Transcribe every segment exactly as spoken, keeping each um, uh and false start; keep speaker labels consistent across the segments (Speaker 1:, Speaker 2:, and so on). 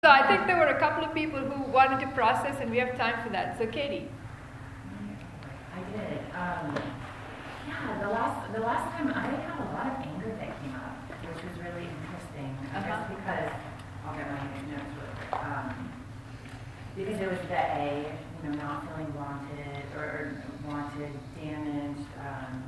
Speaker 1: So I think there were a couple of people who wanted to process, and we have time for that. So Katie.
Speaker 2: I did. Um, yeah, the last the last time I had a lot of anger that came up, which was really interesting.
Speaker 1: Uh-huh.
Speaker 2: Just because I'll get my notes really quick. Um, because it was the A, you know, not feeling wanted or, or wanted, damaged. Um,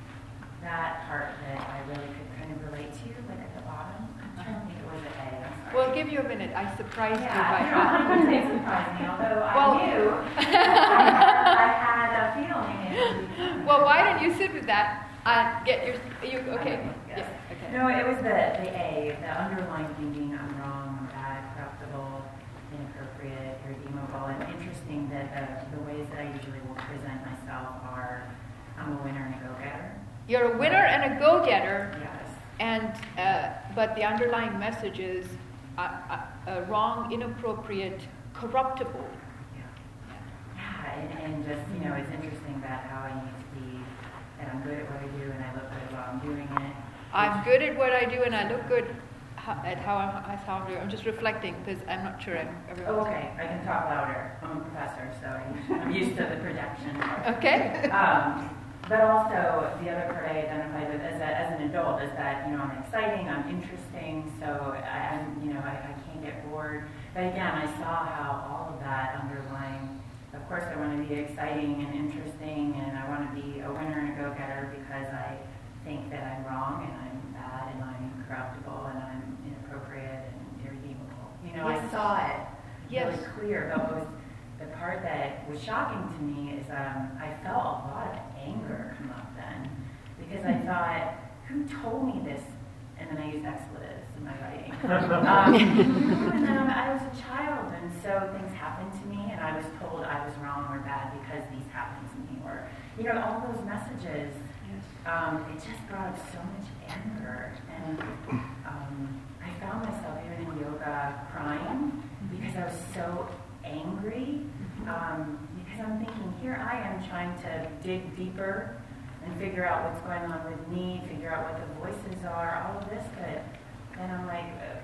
Speaker 2: that part that I really could kind of relate to, like at the bottom. I don't think it was an A. I'm sorry.
Speaker 1: We'll give you a minute. I surprised
Speaker 2: yeah,
Speaker 1: you by
Speaker 2: no, I
Speaker 1: that.
Speaker 2: wouldn't say surprised me, although
Speaker 1: Well,
Speaker 2: I knew I, I had a feeling it would be.
Speaker 1: Well, why don't you sit with that and get your, you, okay.
Speaker 2: Yes.
Speaker 1: Yeah, okay.
Speaker 2: No, it was the, the A, the underlying thinking, I'm wrong, I'm bad, corruptible, inappropriate, irredeemable. And interesting that the, the ways that I usually will present myself are, I'm a winner and a go-getter.
Speaker 1: You're a winner and a go-getter.
Speaker 2: Yes.
Speaker 1: And uh, but the underlying message is uh, uh, uh, wrong, inappropriate, corruptible.
Speaker 2: Yeah. Yeah, and, and just, you know, it's interesting that how I need to be, that I'm good at what I do and I look good while I'm doing it.
Speaker 1: I'm good at what I do and I look good ho- at how I'm, at how I'm doing. I'm just reflecting because I'm not sure I'm everyone's.
Speaker 2: Oh, okay. I can talk louder. I'm a professor, so I'm used to the projection part.
Speaker 1: Okay.
Speaker 2: Um, But also, the other part I identified with as, a, as an adult is that, you know, I'm exciting, I'm interesting, so I, I'm, you know, I, I can't get bored. But again, I saw how all of that underlying, of course I want to be exciting and interesting, and I want to be a winner and a go-getter because I think that I'm wrong, and I'm bad, and I'm corruptible, and I'm inappropriate, and irredeemable. You know,
Speaker 1: Yes.
Speaker 2: I saw it
Speaker 1: Yes.
Speaker 2: really clear, but what was the part that was shocking to me is um, I felt a lot of anger come up then, because I thought, who told me this? And then I used expletives in my writing. um, and then I was a child, and so things happened to me, and I was told I was wrong or bad because these happened to me, or, you know, all those messages.
Speaker 1: Yes.
Speaker 2: Um, it just brought up so much anger, and um, I found myself even in yoga crying because I was so angry. Um, because I'm thinking, here I am trying to dig deeper and figure out what's going on with me, figure out what the voices are, all of this, but then I'm like, uh,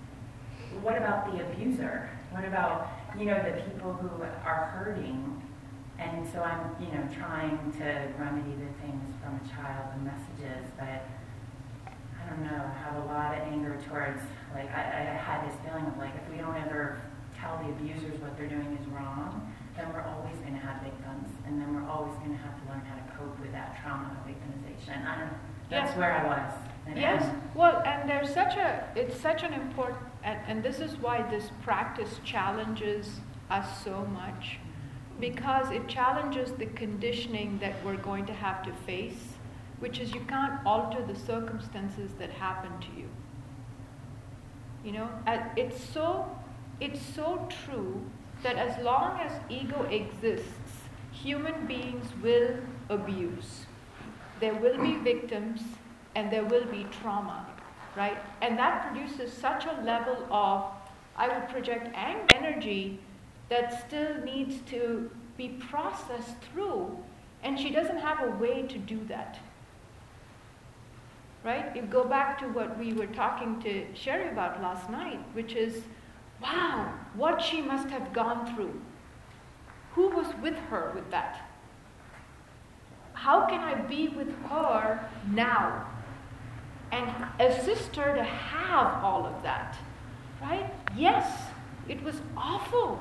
Speaker 2: what about the abuser? What about, you know, the people who are hurting? And so I'm, you know, trying to remedy the things from a child, the messages, but I don't know, I have a lot of anger towards, like, I, I had this feeling of like, if we don't ever tell the abusers what they're doing is wrong, then we're always going to have victims, and then we're always going to have to learn how to cope with that trauma of victimization. I don't know. That's
Speaker 1: Yes.
Speaker 2: where I was. And
Speaker 1: Yes.
Speaker 2: then,
Speaker 1: Well, and there's such a, it's such an important, and, and this is why this practice challenges us so much, because it challenges the conditioning that we're going to have to face, which is you can't alter the circumstances that happen to you. You know, uh, it's so, it's so true that as long as ego exists, human beings will abuse. There will be victims and there will be trauma, right? And that produces such a level of, I would project ang- energy that still needs to be processed through, and she doesn't have a way to do that. Right? You go back to what we were talking to Sherry about last night, which is, wow, what she must have gone through. Who was with her with that? How can I be with her now and assist her to have all of that? Right? Yes, it was awful.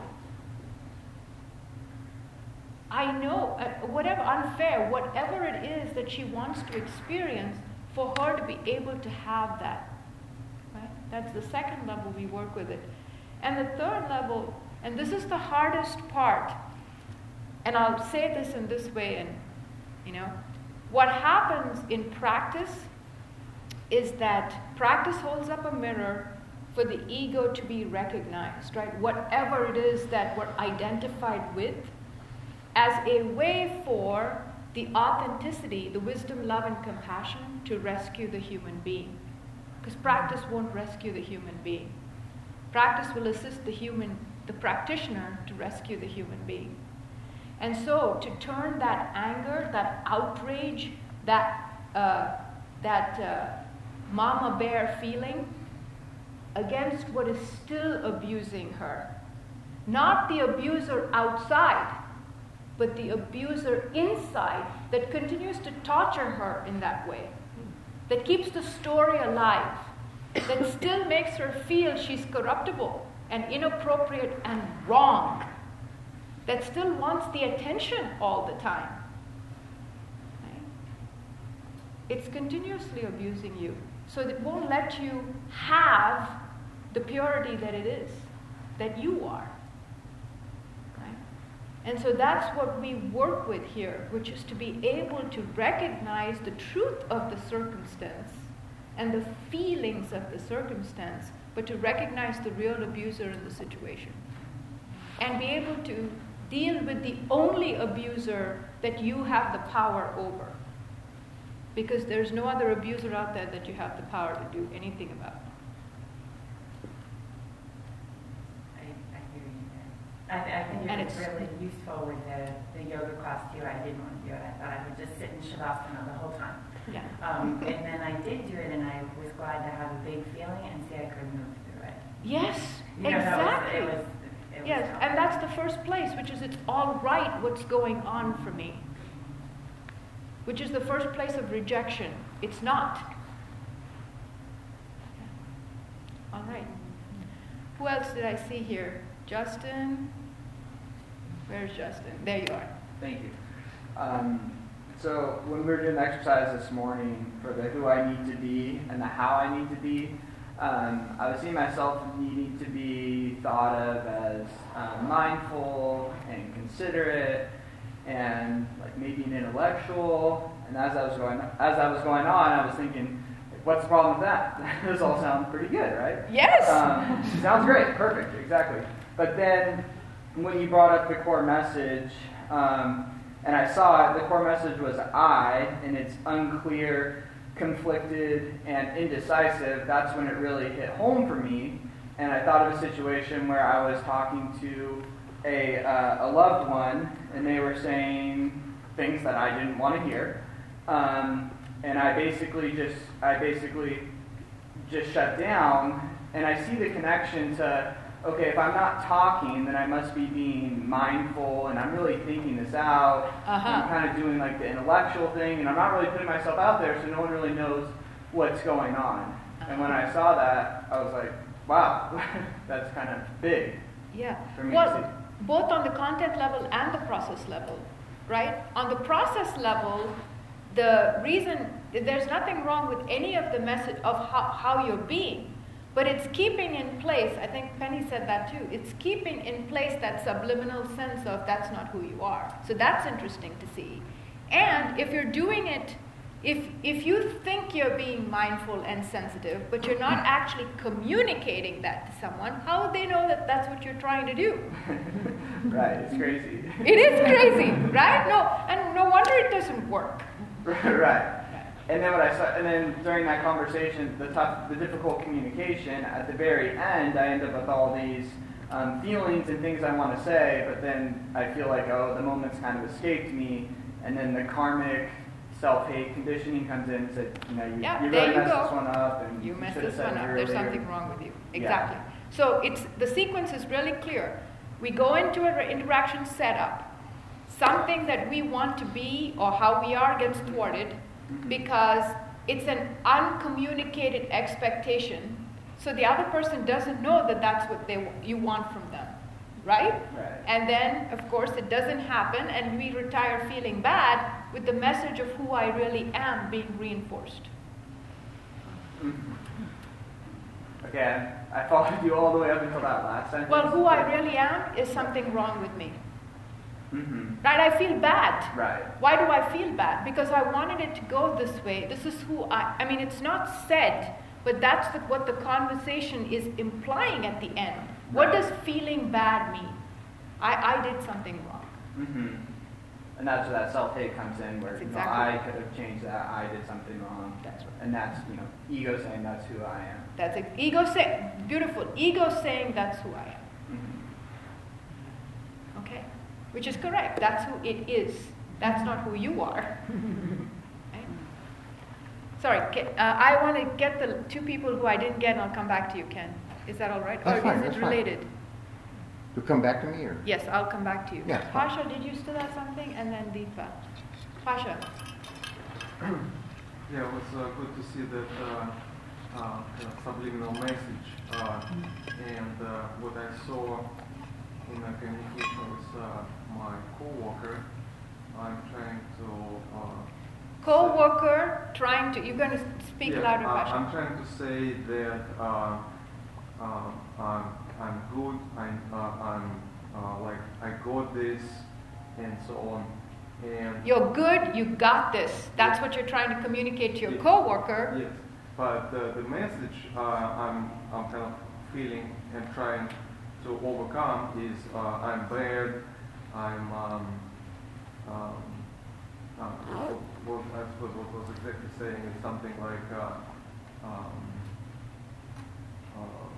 Speaker 1: I know, uh, whatever unfair, whatever it is that she wants to experience, for her to be able to have that. Right? That's the second level we work with it. And the third level, and this is the hardest part, and I'll say this in this way, and you know, what happens in practice is that practice holds up a mirror for the ego to be recognized, right? Whatever it is that we're identified with, as a way for the authenticity, the wisdom, love, and compassion to rescue the human being. Because practice won't rescue the human being. Practice will assist the human, the practitioner, to rescue the human being. And so, to turn that anger, that outrage, that uh, that uh, mama bear feeling against what is still abusing her. Not the abuser outside, but the abuser inside that continues to torture her in that way, that keeps the story alive, that still makes her feel she's corruptible and inappropriate and wrong, that still wants the attention all the time. Right? It's continuously abusing you, so that it won't let you have the purity that it is, that you are. Right? And so that's what we work with here, which is to be able to recognize the truth of the circumstance and the feelings of the circumstance, but to recognize the real abuser in the situation. And be able to deal with the only abuser that you have the power over. Because there's no other abuser out there that you have the power to do anything about.
Speaker 2: I, I hear you there. I, I think
Speaker 1: And
Speaker 2: it was
Speaker 1: it's-
Speaker 2: really useful with the, the yoga class too. I didn't want to do it. I thought I would just sit in Shavasana the whole time.
Speaker 1: Yeah.
Speaker 2: Um, and then I did do it, and I was glad to have a big feeling and see I could move through it.
Speaker 1: Yes,
Speaker 2: You know, that was-
Speaker 1: exactly.
Speaker 2: it was, it was
Speaker 1: Yes,
Speaker 2: helpful.
Speaker 1: and that's the first place, which is it's all right what's going on for me. Which is the first place of rejection. It's not. All right. Who else did I see here? Justin? Where's Justin? There you are.
Speaker 3: Thank you. Um, so when we were doing the exercise this morning for the who I need to be and the how I need to be, um, I was seeing myself needing to be thought of as uh, mindful and considerate and like maybe an intellectual. And as I was going as I was going on, I was thinking, what's the problem with that? Those all sound pretty good, right?
Speaker 1: Yes!
Speaker 3: Um, sounds great. Perfect. Exactly. But then when you brought up the core message, um, and I saw it, the core message was I, and it's unclear, conflicted, and indecisive. That's when it really hit home for me. And I thought of a situation where I was talking to a, uh, a loved one, and they were saying things that I didn't want to hear. Um, and I basically just, I basically just shut down, and I see the connection to, okay, if I'm not talking, then I must be being mindful, and I'm really thinking this out.
Speaker 1: Uh-huh.
Speaker 3: I'm kind of doing like the intellectual thing, and I'm not really putting myself out there, so no one really knows what's going on. Uh-huh. And when I saw that, I was like, wow, that's kind of big.
Speaker 1: Yeah.
Speaker 3: For me
Speaker 1: Well,
Speaker 3: to see.
Speaker 1: both on the content level and the process level, right? On the process level, the reason, there's nothing wrong with any of the message of how, how you're being, but it's keeping in place, I think Penny said that too, it's keeping in place that subliminal sense of that's not who you are. So that's interesting to see. And if you're doing it, if if you think you're being mindful and sensitive, but you're not actually communicating that to someone, how would they know that that's what you're trying to do?
Speaker 3: Right, it's crazy.
Speaker 1: It is crazy, right? No, and no wonder it doesn't work.
Speaker 3: Right. And then what I saw, and then during that conversation, the tough, the difficult communication, at the very end, I end up with all these um, feelings and things I want to say, but then I feel like, oh, the moment's kind of escaped me, and then the karmic self-hate conditioning comes in and said, you know, you,
Speaker 1: Yeah,
Speaker 3: you
Speaker 1: there
Speaker 3: really
Speaker 1: you
Speaker 3: messed
Speaker 1: go.
Speaker 3: this one up, and
Speaker 1: You messed
Speaker 3: should have
Speaker 1: this
Speaker 3: said
Speaker 1: one
Speaker 3: it
Speaker 1: up. There's
Speaker 3: earlier.
Speaker 1: something wrong with you.
Speaker 3: Yeah.
Speaker 1: Exactly. So it's the sequence is really clear. We go into an interaction setup. Something that we want to be or how we are gets thwarted
Speaker 3: Mm-hmm.
Speaker 1: because it's an uncommunicated expectation. So the other person doesn't know that that's what they you want from them, right?
Speaker 3: Right.
Speaker 1: And then, of course, it doesn't happen, and we retire feeling bad with the message of who I really am being reinforced.
Speaker 3: Mm-hmm. Okay, I followed you all the way up until that last sentence.
Speaker 1: Well, who I really am is something wrong with me.
Speaker 3: Mm-hmm.
Speaker 1: Right? I feel bad.
Speaker 3: Right.
Speaker 1: Why do I feel bad? Because I wanted it to go this way. This is who I, I mean, it's not said, but that's the, what the conversation is implying at the end. What
Speaker 3: Right.
Speaker 1: does feeling bad mean? I, I did something wrong.
Speaker 3: Mm-hmm. And that's where that self-hate comes in, where
Speaker 1: That's
Speaker 3: you know,
Speaker 1: exactly
Speaker 3: I could have changed that, I did something wrong.
Speaker 1: That's right.
Speaker 3: And that's, you know, ego saying that's who I am.
Speaker 1: That's it. Ego say, beautiful. Ego saying that's who I am.
Speaker 3: Mm-hmm.
Speaker 1: Okay? Which is correct. That's who it is. That's not who you are. Right? Sorry, Ke- uh, I want to get the two people who I didn't get, and I'll come back to you, Ken. Is that all right?
Speaker 4: That's
Speaker 1: or
Speaker 4: fine,
Speaker 1: is
Speaker 4: that's
Speaker 1: it
Speaker 4: fine.
Speaker 1: related?
Speaker 4: To come back to me, or?
Speaker 1: Yes, I'll come back to you.
Speaker 4: Yeah, fine.
Speaker 1: Pasha, did you still have something? And then Deepa. Pasha.
Speaker 5: Yeah, it was uh, good to see that uh, uh, the subliminal message. Uh, and uh, what I saw in the communication with uh, my co-worker, I'm trying to... Uh,
Speaker 1: Co-worker trying to... You're going to speak
Speaker 5: yeah,
Speaker 1: louder,
Speaker 5: uh,
Speaker 1: Pasha.
Speaker 5: I'm trying to say that uh, uh, I'm, I'm good, I'm, uh, I'm uh, like, I got this, and so on. And
Speaker 1: You're good, you got this. That's what you're trying to communicate to your
Speaker 5: Yes.
Speaker 1: co-worker.
Speaker 5: Yes, but uh, the message uh, I'm, I'm kind of feeling and trying to overcome is uh, I'm bad, I'm, um, um, uh, what, what, I suppose what was exactly saying is something like, uh, um, uh,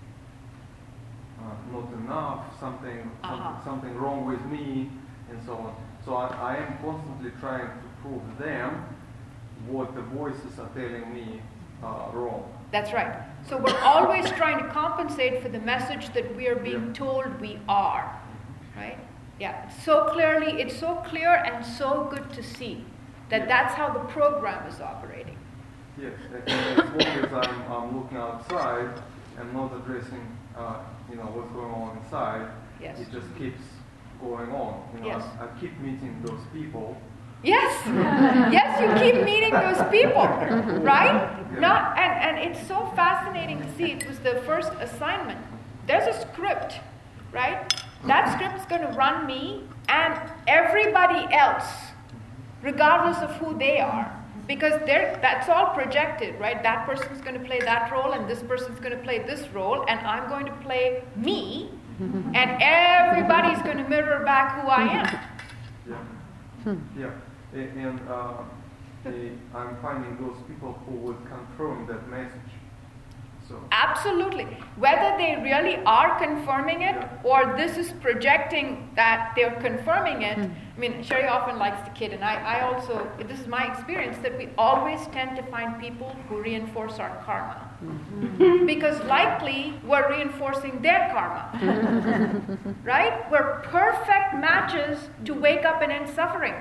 Speaker 5: uh, not enough, something,
Speaker 1: Uh-huh.
Speaker 5: something, something wrong with me, and so on. So I, I am constantly trying to prove them what the voices are telling me uh, wrong.
Speaker 1: That's right. So we're always trying to compensate for the message that we are being
Speaker 5: Yeah.
Speaker 1: told we are. Right? Yeah. So clearly, it's so clear and so good to see that
Speaker 5: Yeah.
Speaker 1: that's how the program is operating.
Speaker 5: Yes, and as long as I'm, I'm looking outside and not addressing, uh, you know, what's going on inside,
Speaker 1: Yes.
Speaker 5: it just keeps going on. You know,
Speaker 1: Yes.
Speaker 5: I, I keep meeting those people.
Speaker 1: Yes, yes, you keep meeting those people, right?
Speaker 5: Yeah.
Speaker 1: Not, and, and it's so fascinating to see. It was the first assignment. There's a script, right? That script's going to run me and everybody else, regardless of who they are, because they're, that's all projected, right? That person's going to play that role, and this person's going to play this role, and I'm going to play me, and everybody's going to mirror back who I am.
Speaker 5: Yeah. Yeah. A- And uh, the, I'm finding those people who would confirm that message. So,
Speaker 1: Absolutely. Whether they really are confirming it
Speaker 5: Yeah.
Speaker 1: or this is projecting that they're confirming it. I mean, Sherry often likes to kid, and I, I also, this is my experience, that we always tend to find people who reinforce our karma. Because likely we're reinforcing their karma. Right? We're perfect matches to wake up and end suffering.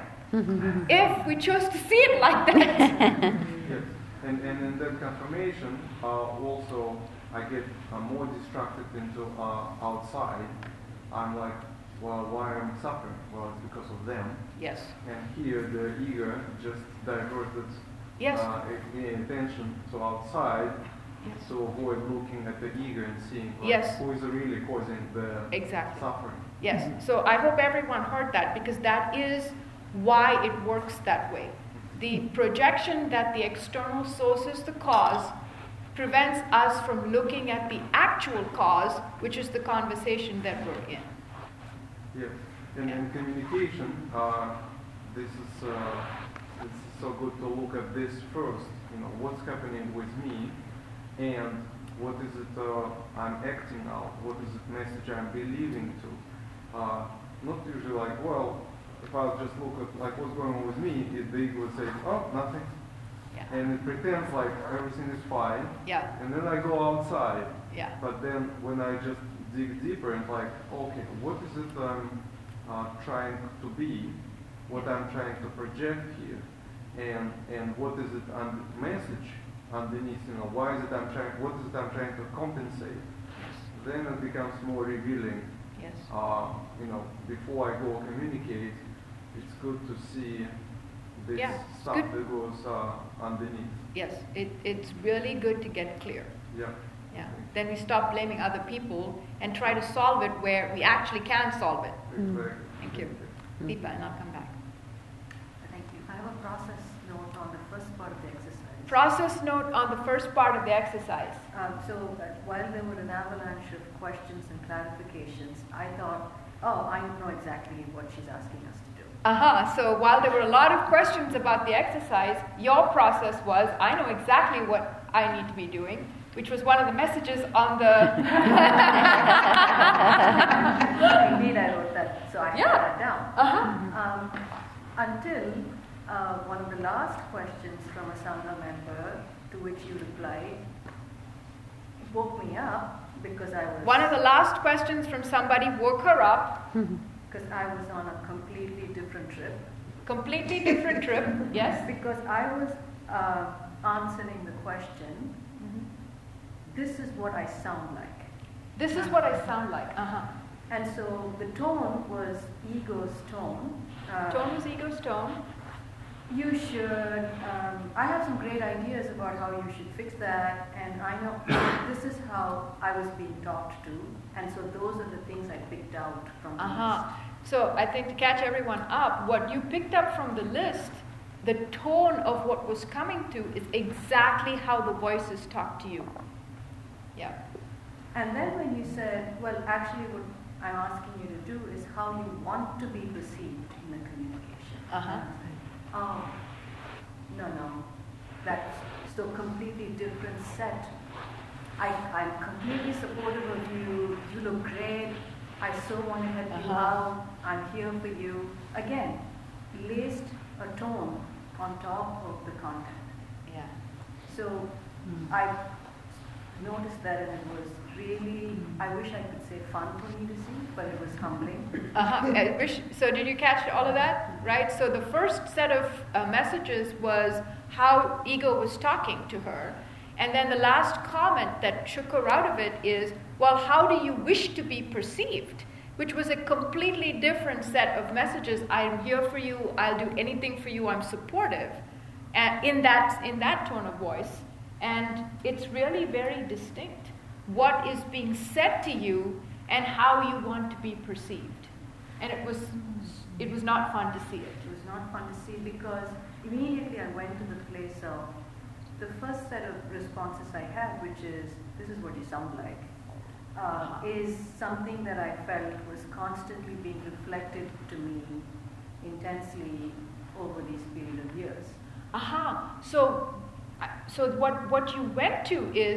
Speaker 1: If we choose to see it like that.
Speaker 5: yes. And, and in that confirmation, uh, also I get uh, more distracted into uh, outside. I'm like, well, why am I suffering? Well, it's because of them.
Speaker 1: Yes.
Speaker 5: And here the ego just diverted
Speaker 1: Yes.
Speaker 5: uh, the attention to outside
Speaker 1: Yes.
Speaker 5: to avoid looking at the ego and seeing like,
Speaker 1: Yes.
Speaker 5: who is really causing the
Speaker 1: Exactly.
Speaker 5: suffering.
Speaker 1: Yes, so I hope everyone heard that, because that is why it works that way. The projection that the external source is the cause prevents us from looking at the actual cause, which is the conversation that we're in.
Speaker 5: Yes, and in communication, uh, this is uh, it's so good to look at this first. You know, what's happening with me, and what is it uh, I'm acting out? What is it message I'm believing to? Uh, not usually like, well, if I just look at like what's going on with me, it, the ego would say, oh, nothing,
Speaker 1: Yeah.
Speaker 5: and it pretends like everything is fine,
Speaker 1: Yeah,
Speaker 5: and then I go outside.
Speaker 1: yeah,
Speaker 5: But then when I just dig deeper and like, okay, what is it I'm uh, trying to be, what I'm trying to project here, and and what is it on message underneath, you know, why is it I'm trying, what is it I'm trying to compensate? Then it becomes more revealing.
Speaker 1: yes,
Speaker 5: Uh, you know, before I go communicate, it's good to see this
Speaker 1: Yeah, it's
Speaker 5: stuff
Speaker 1: good.
Speaker 5: that goes uh, underneath.
Speaker 1: yes. It, it's really good to get clear.
Speaker 5: Yeah.
Speaker 1: Yeah. Then we stop blaming other people and try to solve it where we actually can solve it.
Speaker 5: Exactly.
Speaker 1: Thank you. Deepa, and I'll come back.
Speaker 6: Thank you. I have a process note on the first part of the exercise.
Speaker 1: Process note on the first part of the exercise.
Speaker 6: Um, so uh, while there were an avalanche of questions and clarifications, I thought, oh, I know exactly what she's asking us to do.
Speaker 1: Uh-huh. So while there were a lot of questions about the exercise, your process was, I know exactly what I need to be doing, which was one of the messages on the...
Speaker 6: Indeed, I wrote that, so I
Speaker 1: Yeah.
Speaker 6: wrote that down.
Speaker 1: Uh-huh.
Speaker 6: Um, until uh, one of the last questions from a Sangha member, to which you replied, woke me up because I was
Speaker 1: One of the last questions from somebody woke her up.
Speaker 6: because I was on a completely different trip.
Speaker 1: Completely different trip, yes?
Speaker 6: Because I was uh, answering the question, this is what I sound like.
Speaker 1: This is what I sound like. Uh-huh.
Speaker 6: And so the tone was ego's tone. Uh,
Speaker 1: Tone was ego's tone.
Speaker 6: You should, um, I have some great ideas about how you should fix that, and I know this is how I was being talked to, and so those are the things I picked out from the
Speaker 1: Uh-huh.
Speaker 6: list.
Speaker 1: So I think to catch everyone up, what you picked up from the list, the tone of what was coming to is exactly how the voices talk to you. Yeah.
Speaker 6: And then when you said, well, actually what I'm asking you to do is how you want to be perceived in the communication.
Speaker 1: Uh-huh.
Speaker 6: Oh, no, no, that's so completely different set. I, I'm completely supportive of you. You look great. I so want to help you
Speaker 1: Uh-huh.
Speaker 6: out. I'm here for you. Again, laced a tone on top of the content.
Speaker 1: Yeah.
Speaker 6: So I noticed that, and it was really, I wish I could say fun for me to see, but it was humbling.
Speaker 1: Uh-huh. I wish- So did you catch all of that? Right? So the first set of uh, messages was how ego was talking to her. And then the last comment that shook her out of it is, well, how do you wish to be perceived? Which was a completely different set of messages. I'm here for you. I'll do anything for you. I'm supportive. And in that, in that tone of voice. And it's really very distinct. What is being said to you and how you want to be perceived. And it was, it was not fun to see it.
Speaker 6: It was not fun to see because immediately I went to the place of the first set of responses I had, which is, this is what you sound like, uh, is something that I felt was constantly being reflected to me intensely over these period of years.
Speaker 1: Aha. So, uh, so what, what you went to is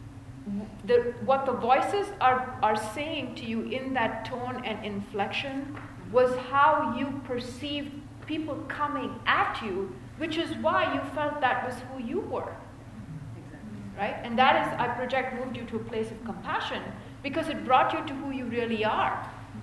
Speaker 1: the, what the voices are, are saying to you in that tone and inflection was how you perceived people coming at you, which is why you felt that was who you were.
Speaker 6: Exactly.
Speaker 1: Right? And that is, I project, moved you to a place of compassion because it brought you to who you really are.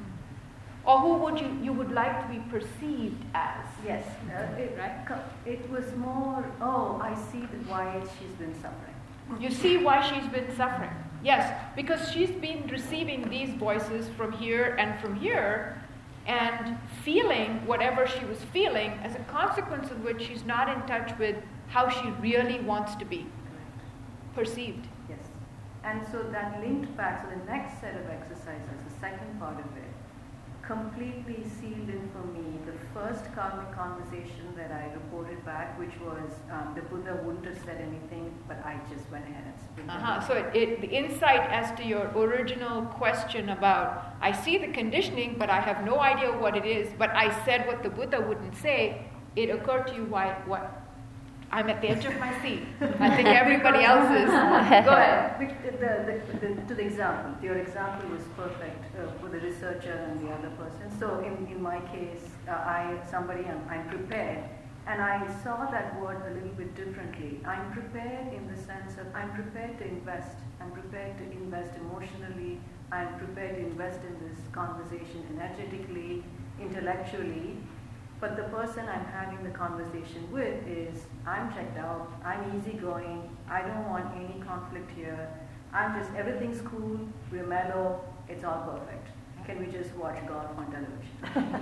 Speaker 1: Or who would you, you would like to be perceived as.
Speaker 6: Yes, uh, it,
Speaker 1: Right.
Speaker 6: co- it was more, oh, I see that why she's been suffering.
Speaker 1: You see why she's been suffering. Yes, because she's been receiving these voices from here and from here and feeling whatever she was feeling, as a consequence of which she's not in touch with how she really wants to be perceived.
Speaker 6: Yes. And so that linked back, so the next set of exercises, the second part of it, completely sealed in for me the first karmic conversation that I reported back, which was um, the Buddha wouldn't have said anything, but I just went ahead and sprinted.
Speaker 1: Uh-huh. So it, it, the insight as to your original question about, I see the conditioning, but I have no idea what it is, but I said what the Buddha wouldn't say, it occurred to you why, what? I'm at the edge of my seat. I think everybody else is. Go ahead.
Speaker 6: The, the, the, the, to the example, your example was perfect uh, for the researcher and the other person. So in, in my case, uh, I somebody I'm, I'm prepared, and I saw that word a little bit differently. I'm prepared in the sense of I'm prepared to invest. I'm prepared to invest emotionally. I'm prepared to invest in this conversation energetically, intellectually. But the person I'm having the conversation with is, I'm checked out, I'm easygoing, I don't want any conflict here, I'm just, everything's cool, we're mellow, it's all perfect. Can we just watch golf on television?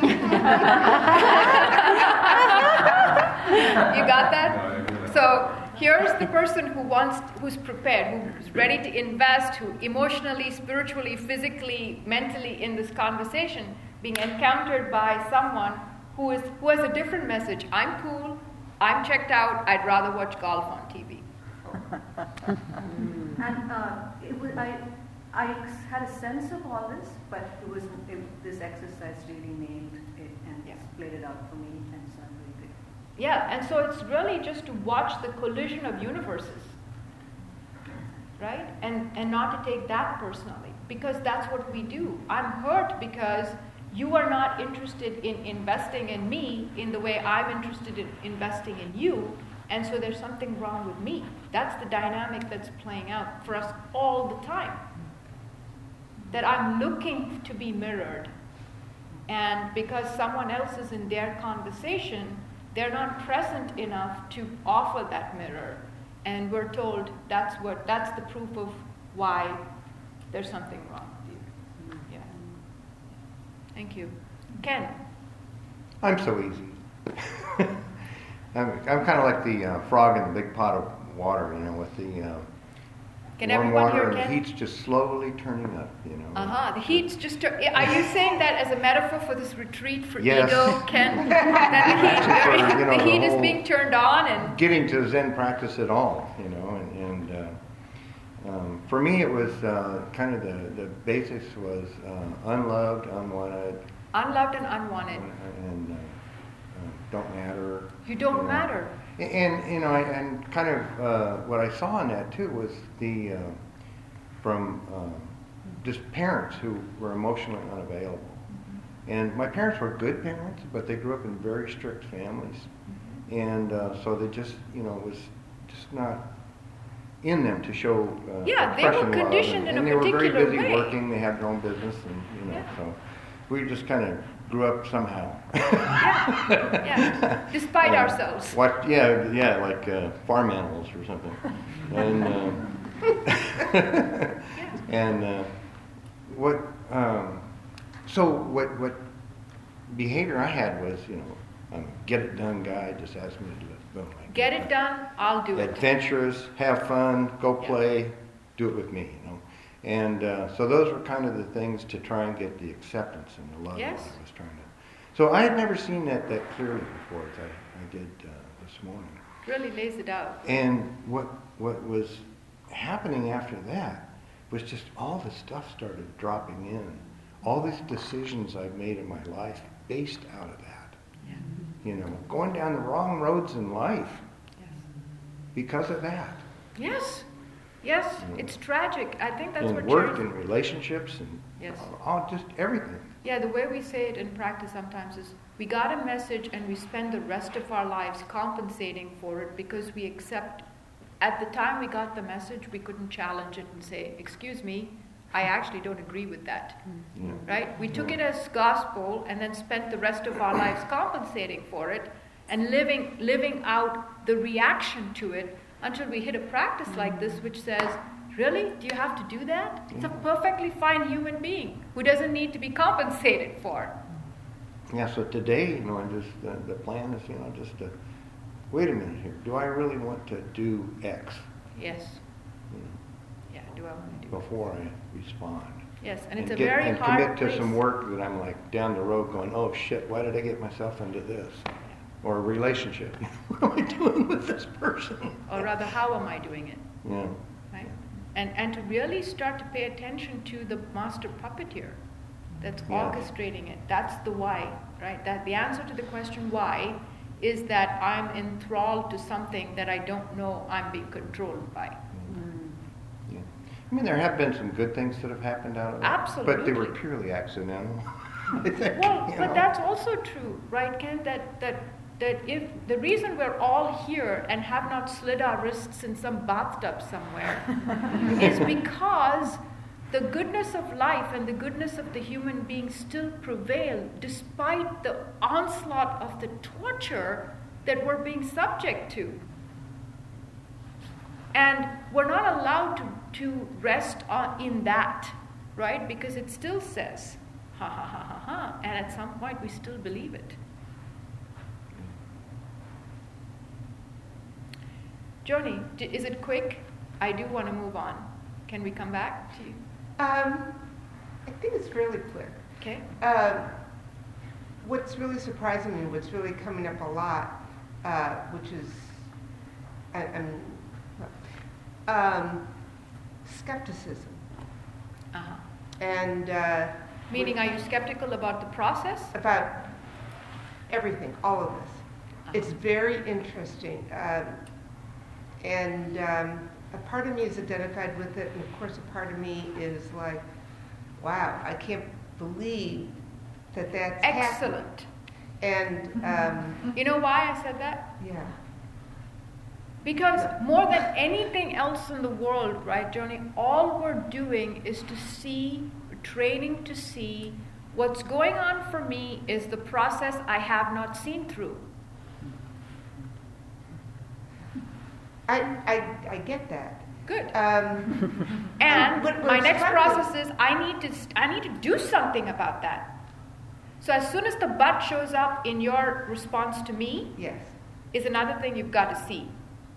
Speaker 1: You got that? So here's the person who wants, who's prepared, who's ready to invest, who emotionally, spiritually, physically, mentally in this conversation, being encountered by someone who is who has a different message. I'm cool, I'm checked out, I'd rather watch golf on T V.
Speaker 6: And uh, it was, I, I had a sense of all this, but it was it, this exercise really nailed it and
Speaker 1: Yeah.
Speaker 6: split it out for me, and so I'm really good.
Speaker 1: Yeah, and so it's really just to watch the collision of universes, right? And and not to take that personally, because that's what we do. I'm hurt because you are not interested in investing in me in the way I'm interested in investing in you, and so there's something wrong with me. That's the dynamic that's playing out for us all the time. that I'm looking to be mirrored. And because someone else is in their conversation, they're not present enough to offer that mirror. And we're told that's what that's the proof of why there's something wrong with you. Yeah. Thank you. Ken.
Speaker 4: I'm so easy. I'm, I'm kind of like the uh, frog in the big pot of water, you know, with the uh,
Speaker 1: Can
Speaker 4: warm
Speaker 1: everyone
Speaker 4: water
Speaker 1: hear
Speaker 4: and
Speaker 1: Ken?
Speaker 4: the heat's just slowly turning up, you know.
Speaker 1: Uh-huh. The heat's just... Tur- are you saying that as a metaphor for this retreat for
Speaker 4: Yes.
Speaker 1: ego, Ken? That the heat,
Speaker 4: Actually, for, you know,
Speaker 1: the
Speaker 4: the
Speaker 1: heat is
Speaker 4: whole-
Speaker 1: being turned on and...
Speaker 4: Getting to Zen practice at all, you know, and, and uh, um, for me it was uh, kind of the, the basics was uh, unloved, unwanted,
Speaker 1: Unloved and unwanted.
Speaker 4: and uh, uh, don't matter.
Speaker 1: You don't
Speaker 4: you know.
Speaker 1: matter.
Speaker 4: And, you know, and kind of uh, what I saw in that too was the, uh, from uh, just parents who were emotionally unavailable. Mm-hmm. And my parents were good parents, but they grew up in very strict families. Mm-hmm. And uh, so they just, you know, it was just not in them to show uh,
Speaker 1: Yeah, they were
Speaker 4: expression love.
Speaker 1: conditioned
Speaker 4: and,
Speaker 1: in
Speaker 4: and
Speaker 1: a
Speaker 4: they were very
Speaker 1: particular
Speaker 4: busy
Speaker 1: way.
Speaker 4: working, they had their own business, and, you know,
Speaker 1: Yeah.
Speaker 4: so we just kind of grew up somehow.
Speaker 1: Yeah, yeah. Despite
Speaker 4: Uh,
Speaker 1: ourselves.
Speaker 4: What? Yeah, yeah, like uh, farm animals or something. And uh, and uh, what? Um, so what? What behavior I had was, you know, I'm a get it done guy. Just ask me to do it. Boom. I
Speaker 1: Get it done, I'll do it.
Speaker 4: Adventurous, have fun, go
Speaker 1: Yeah.
Speaker 4: play, do it with me. You know. And uh, so those were kind of the things to try and get the acceptance and the love
Speaker 1: Yes.
Speaker 4: that I was trying to. So I had never seen that that clearly before as I, I did uh, this morning.
Speaker 1: Really lays it out.
Speaker 4: And what what was happening after that was just all this stuff started dropping in. All these decisions I've made in my life based out of that.
Speaker 1: Yeah.
Speaker 4: You know, going down the wrong roads in life
Speaker 1: Yes.
Speaker 4: because of that.
Speaker 1: Yes. Yes.
Speaker 4: Yeah.
Speaker 1: It's tragic. I think that's
Speaker 4: in
Speaker 1: what
Speaker 4: work
Speaker 1: charity-
Speaker 4: and relationships and
Speaker 1: Yes.
Speaker 4: all, just everything.
Speaker 1: Yeah, the way we say it in practice sometimes is we got a message and we spend the rest of our lives compensating for it because we accept. At the time we got the message, we couldn't challenge it and say, excuse me, I actually don't agree with that.
Speaker 4: Yeah.
Speaker 1: Right? We took
Speaker 4: Yeah.
Speaker 1: it as gospel and then spent the rest of our lives compensating for it and living living out the reaction to it until we hit a practice like this which says, really? Do you have to do that? It's a perfectly fine human being who doesn't need to be compensated for.
Speaker 4: Yeah, so today, you know, and just uh, the plan is, you know, just to wait a minute here. Do I really want to do X?
Speaker 1: Yes.
Speaker 4: You know,
Speaker 1: Yeah, do I want to do it?
Speaker 4: before I respond.
Speaker 1: Yes, and it's a
Speaker 4: get,
Speaker 1: very
Speaker 4: and
Speaker 1: hard
Speaker 4: commit to
Speaker 1: place.
Speaker 4: some work that I'm like down the road going, oh shit, why did I get myself into this? Or a relationship. What am I doing with this person?
Speaker 1: Or rather, how am I doing it?
Speaker 4: Yeah.
Speaker 1: Right? And and to really start to pay attention to the master puppeteer that's
Speaker 4: Yeah.
Speaker 1: orchestrating it. That's the why, right? That the answer to the question why is that I'm enthralled to something that I don't know I'm being controlled by.
Speaker 4: Yeah. I mean, there have been some good things that have happened out of it. But they were
Speaker 1: Absolutely.
Speaker 4: purely accidental. I think,
Speaker 1: Well,
Speaker 4: you
Speaker 1: but
Speaker 4: know.
Speaker 1: that's also true, right, Ken? That that that if the reason we're all here and have not slit our wrists in some bathtub somewhere is because the goodness of life and the goodness of the human being still prevail despite the onslaught of the torture that we're being subject to. And we're not allowed to, to rest on, in that, right? Because it still says, ha ha ha ha ha, and at some point we still believe it. Joni, d- is it quick? I do want to move on. Can we come back to you?
Speaker 7: Um, I think it's fairly clear.
Speaker 1: Okay.
Speaker 7: Um, what's really surprising me, what's really coming up a lot, uh, which is, I, I'm, um, skepticism.
Speaker 1: Uh-huh.
Speaker 7: And uh,
Speaker 1: Meaning, are you skeptical about the process?
Speaker 7: about everything, all of this.
Speaker 1: Uh-huh.
Speaker 7: It's very interesting. Um, and um, a part of me is identified with it, and of course a part of me is like, wow, I can't believe that that's happening.
Speaker 1: Excellent.
Speaker 7: And um,
Speaker 1: You know why I said that?
Speaker 7: yeah,
Speaker 1: Because more than anything else in the world, right, Joni, all we're doing is to see, training to see what's going on for me is the process I have not seen through.
Speaker 7: I, I, I get that.
Speaker 1: Good.
Speaker 7: Um,
Speaker 1: and
Speaker 7: but
Speaker 1: my
Speaker 7: we're
Speaker 1: next
Speaker 7: struggling.
Speaker 1: process is I need to I need to do something about that. So as soon as the but shows up in your response to me,
Speaker 7: Yes.
Speaker 1: is another thing you've got to see.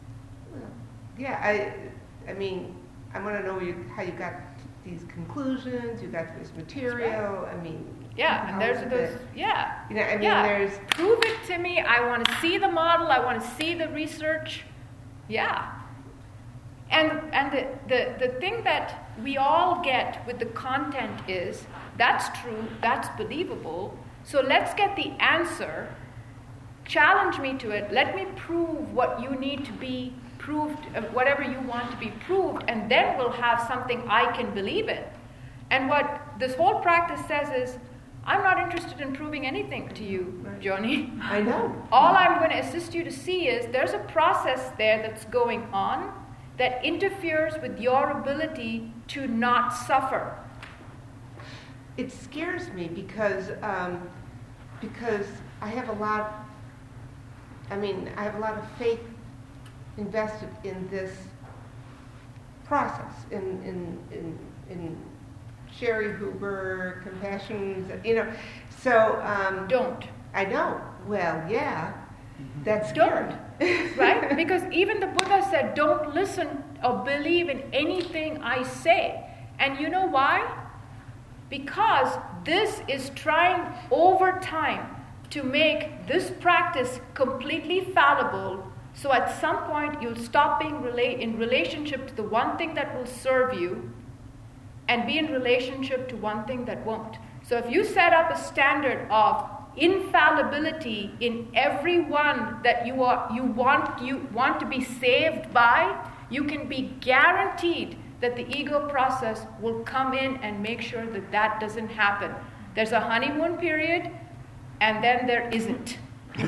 Speaker 7: Yeah, I, I mean, I want to know you, how you got these conclusions, you got this material. I mean,
Speaker 1: Yeah,
Speaker 7: how
Speaker 1: and there's
Speaker 7: is
Speaker 1: those.
Speaker 7: it-
Speaker 1: Yeah.
Speaker 7: You know, I mean,
Speaker 1: yeah.
Speaker 7: there's
Speaker 1: Prove it to me. I want to see the model. I want to see the research. Yeah. And and the, the, the thing that we all get with the content is that's true, that's believable. So let's get the answer. Challenge me to it. Let me prove what you need to be proved, uh, whatever you want to be proved, and then we'll have something I can believe in. And what this whole practice says is, I'm not interested in proving anything to you,
Speaker 7: Right.
Speaker 1: Joni.
Speaker 7: I know.
Speaker 1: All I'm going to assist you to see is there's a process there that's going on that interferes with your ability to not suffer.
Speaker 7: It scares me because um, because I have a lot. I mean, I have a lot of faith invested in this process, in in in, in Sherry Huber, Compassion. You know, so um,
Speaker 1: Don't.
Speaker 7: I know. Well, yeah, that's
Speaker 1: Don't.
Speaker 7: scary.
Speaker 1: Right? Because even the Buddha said, don't listen or believe in anything I say. And you know why? Because this is trying over time to make this practice completely fallible, so at some point you'll stop being rela- in relationship to the one thing that will serve you and be in relationship to one thing that won't. So if you set up a standard of infallibility in everyone that you are you want you want to be saved by, you can be guaranteed that the ego process will come in and make sure that that doesn't happen. There's a honeymoon period, and then there isn't.
Speaker 7: We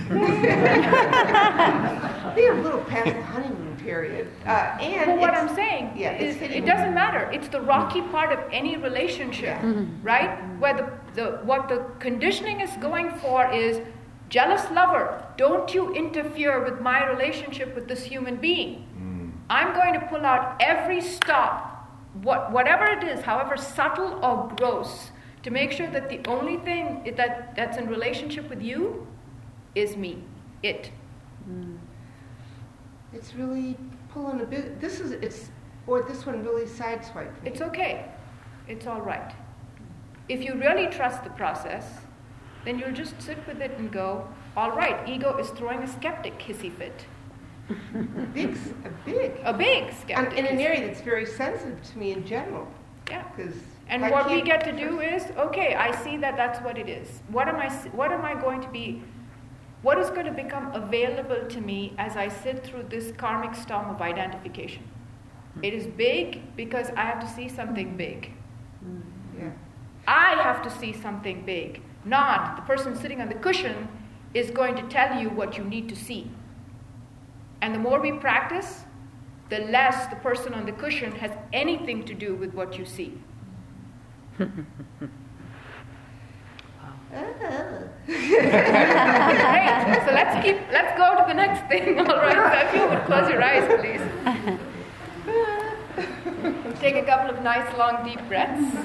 Speaker 7: are a little past the honeymoon period, uh, and
Speaker 1: But what
Speaker 7: it's-
Speaker 1: I'm saying
Speaker 7: yeah,
Speaker 1: is
Speaker 7: it's
Speaker 1: it
Speaker 7: hitting-
Speaker 1: doesn't matter. It's the rocky part of any relationship,
Speaker 7: Yeah.
Speaker 1: right? Where the, the what the conditioning is going for is, jealous lover, don't you interfere with my relationship with this human being. I'm going to pull out every stop, what, whatever it is, however subtle or gross, to make sure that the only thing that, that's in relationship with you is me, it.
Speaker 7: It's really pulling a bit. This is it's, or this one really sideswiped me.
Speaker 1: It's okay. It's all right. If you really trust the process, then you'll just sit with it and go, all right, ego is throwing a skeptic hissy fit.
Speaker 7: big, s- a big,
Speaker 1: A big
Speaker 7: um,
Speaker 1: skeptic.
Speaker 7: in an
Speaker 1: hissy
Speaker 7: area
Speaker 1: fit.
Speaker 7: that's very sensitive to me in general.
Speaker 1: Yeah.
Speaker 7: Because
Speaker 1: And what we get to do is, okay, I see that that's what it is. What am I, s- what am I going to be, what is going to become available to me as I sit through this karmic storm of identification? It is big because I have to see something big.
Speaker 7: Yeah.
Speaker 1: I have to see something big, not the person sitting on the cushion is going to tell you what you need to see. And the more we practice, the less the person on the cushion has anything to do with what you see.
Speaker 7: Oh.
Speaker 1: Great. So let's keep. Let's go to the next thing. All right. So if you would close your eyes, please. Take a couple of nice, long, deep breaths.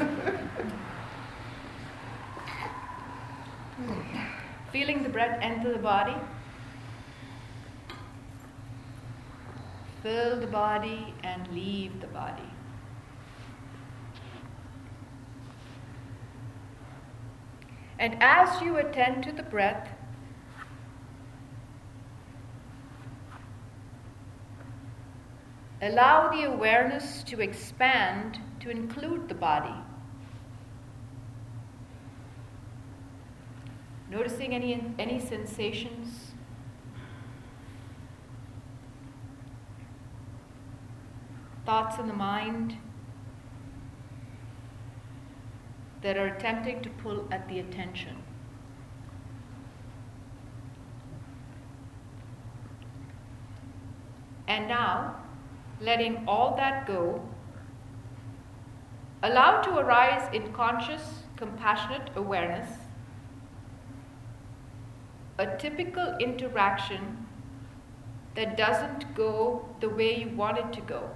Speaker 1: Feeling the breath enter the body. Fill the body and leave the body. And as you attend to the breath, allow the awareness to expand to include the body. Noticing any, any sensations, thoughts in the mind that are attempting to pull at the attention. And now, letting all that go, Allow to arise in conscious, compassionate awareness a typical interaction that doesn't go the way you want it to go.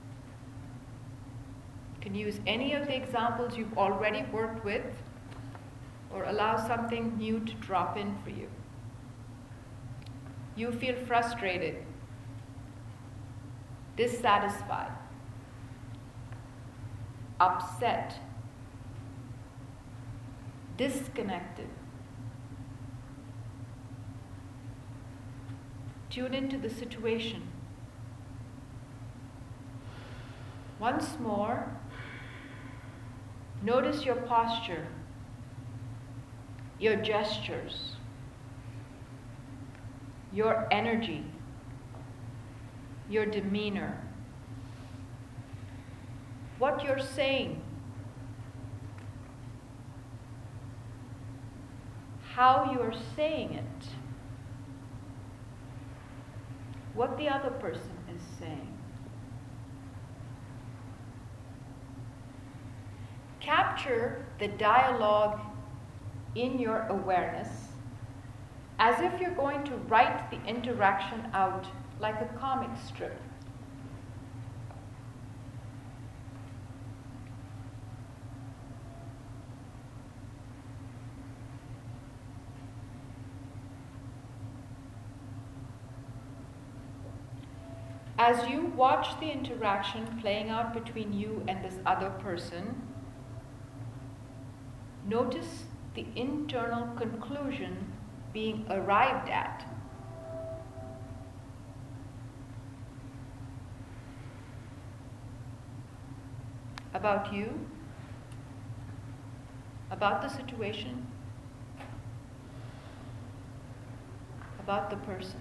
Speaker 1: You can use any of the examples you've already worked with, or allow something new to drop in for you. You feel frustrated, dissatisfied, upset, disconnected. Tune into the situation. Once more, notice your posture, your gestures, your energy, your demeanor, what you're saying, how you are saying it, what the other person is saying. Capture the dialogue in your awareness as if you're going to write the interaction out like a comic strip. As you watch the interaction playing out between you and this other person, notice the internal conclusion being arrived at. About you, about the situation, about the person.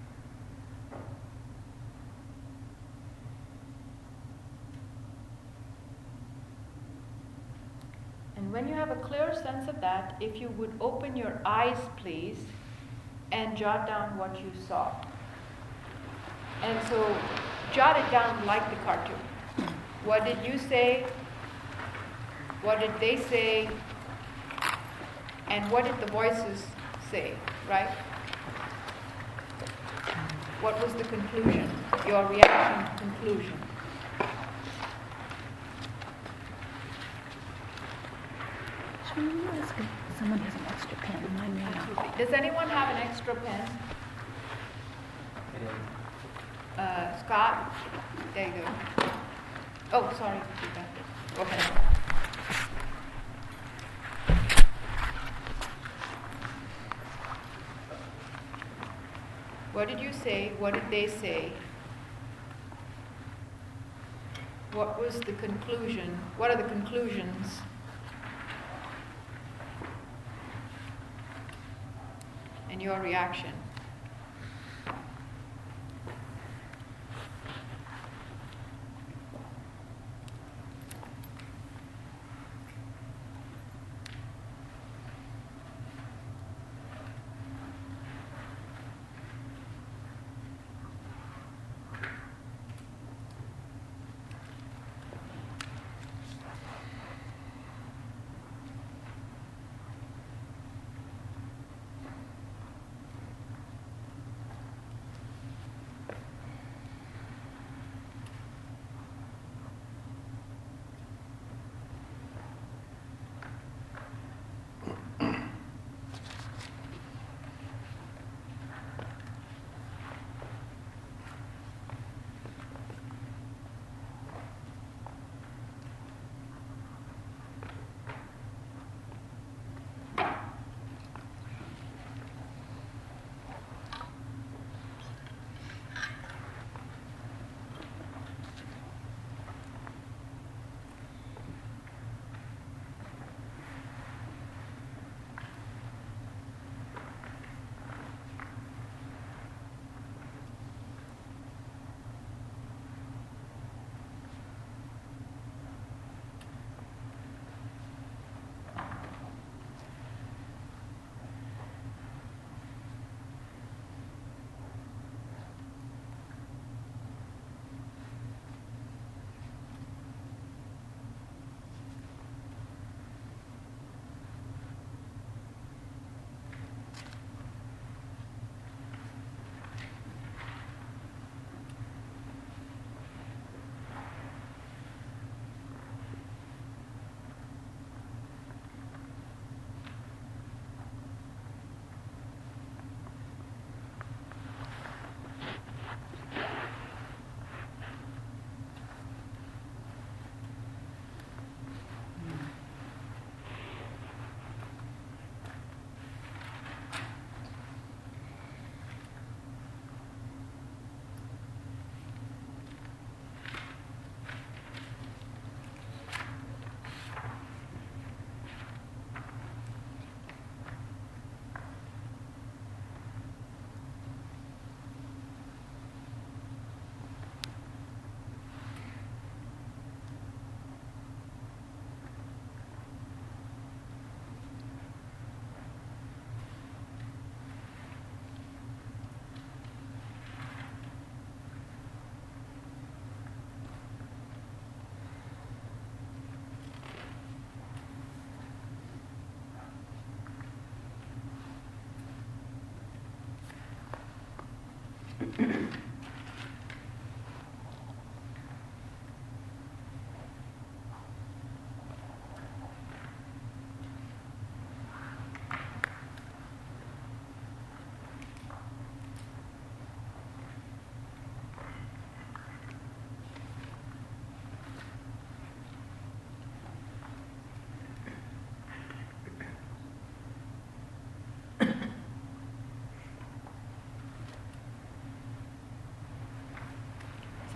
Speaker 1: And when you have a clear sense of that, if you would open your eyes, please, and jot down what you saw. And so, jot it down like the cartoon. What did you say? What did they say? And what did the voices say, right? What was the conclusion? Your reaction conclusion.
Speaker 8: Someone has an extra pen. Mine may not.
Speaker 1: Does anyone have an extra pen? Uh, Scott? There you go. Oh, sorry. You got this. Go ahead. What did you say? What did they say? What was the conclusion? What are the conclusions? And your reaction.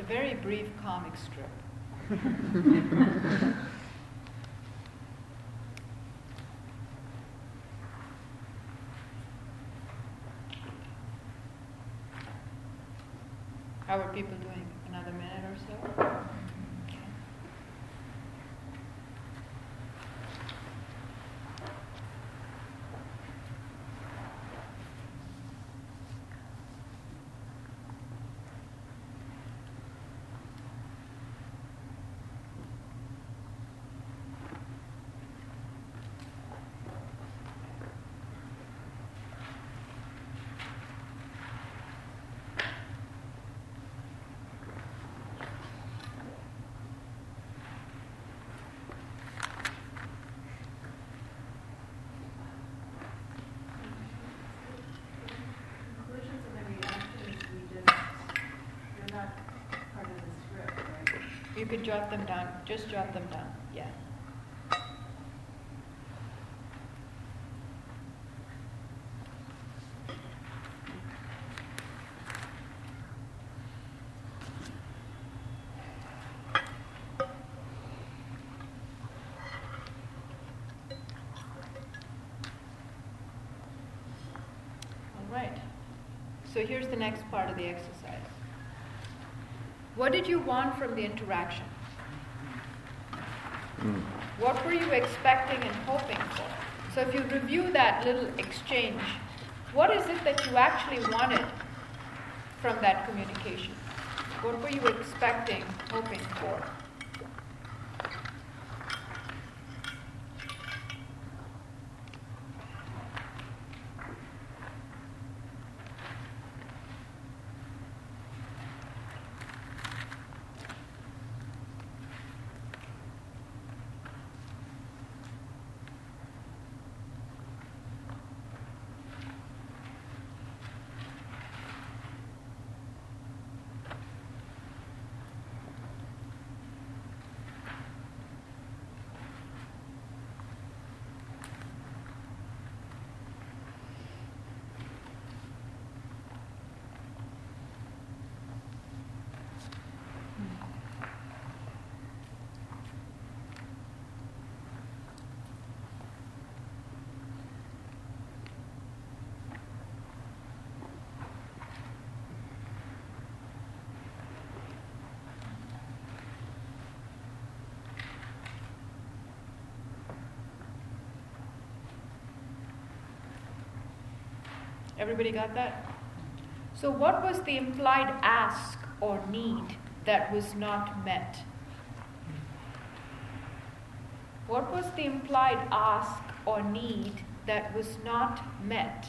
Speaker 1: a very brief comic strip. How are people doing? Another minute or so? Okay. You could jot them down. Just jot them down. Yeah. All right. So here's the next part of the exercise. What did you want from the interaction? Mm. What were you expecting and hoping for? So if you review that little exchange, what is it that you actually wanted from that communication? What were you expecting, hoping for? Everybody got that? So what was the implied ask or need that was not met? What was the implied ask or need that was not met?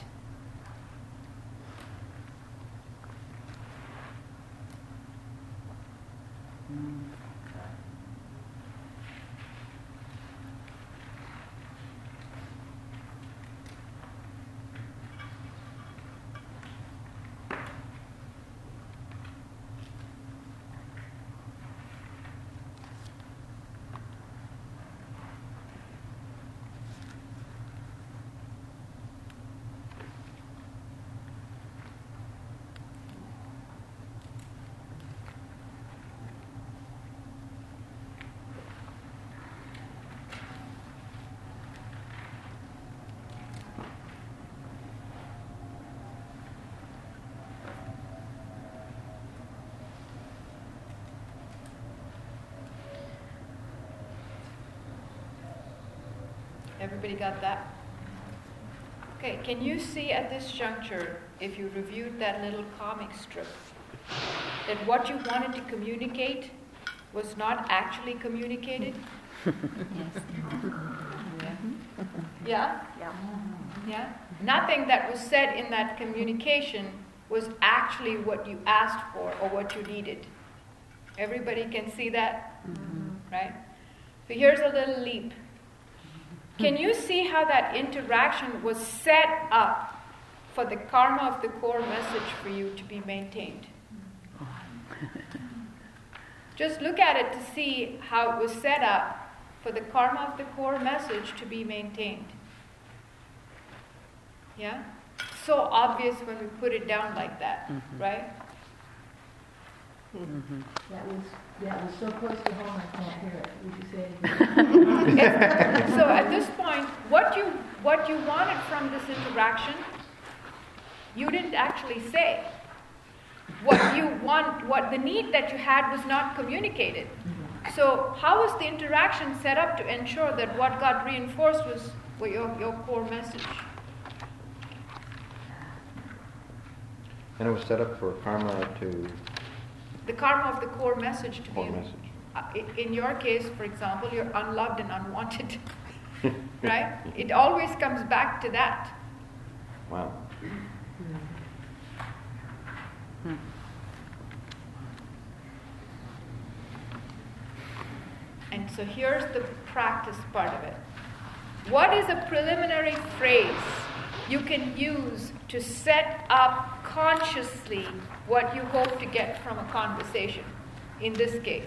Speaker 1: Everybody got that? Okay, can you see at this juncture, if you reviewed that little comic strip, that what you wanted to communicate was not actually communicated?
Speaker 8: Yes.
Speaker 1: Yeah?
Speaker 6: Yeah.
Speaker 1: Yeah? Nothing that was said in that communication was actually what you asked for or what you needed. Everybody can see that? Mm-hmm. Right? So here's a little leap. Can you see how that interaction was set up for the karma of the core message for you to be maintained? Just look at it to see how it was set up for the karma of the core message to be maintained. Yeah? So obvious when we put it down like that, mm-hmm. right?
Speaker 8: Mm-hmm.
Speaker 9: That was, that was so close to home, I can't hear it. Would you say it again?
Speaker 1: So at this point, what you what you wanted from this interaction, you didn't actually say. What you want, what the need that you had was not communicated. So how was the interaction set up to ensure that what got reinforced was well, your, your core message?
Speaker 4: And it was set up for karma to
Speaker 1: The karma of the core message to
Speaker 4: core
Speaker 1: be
Speaker 4: message.
Speaker 1: Uh, i- in your case, for example, you're unloved and unwanted, right? It always comes back to that.
Speaker 4: Wow.
Speaker 1: And so here's the practice part of it. What is a preliminary phrase you can use to set up consciously what you hope to get from a conversation, in this case?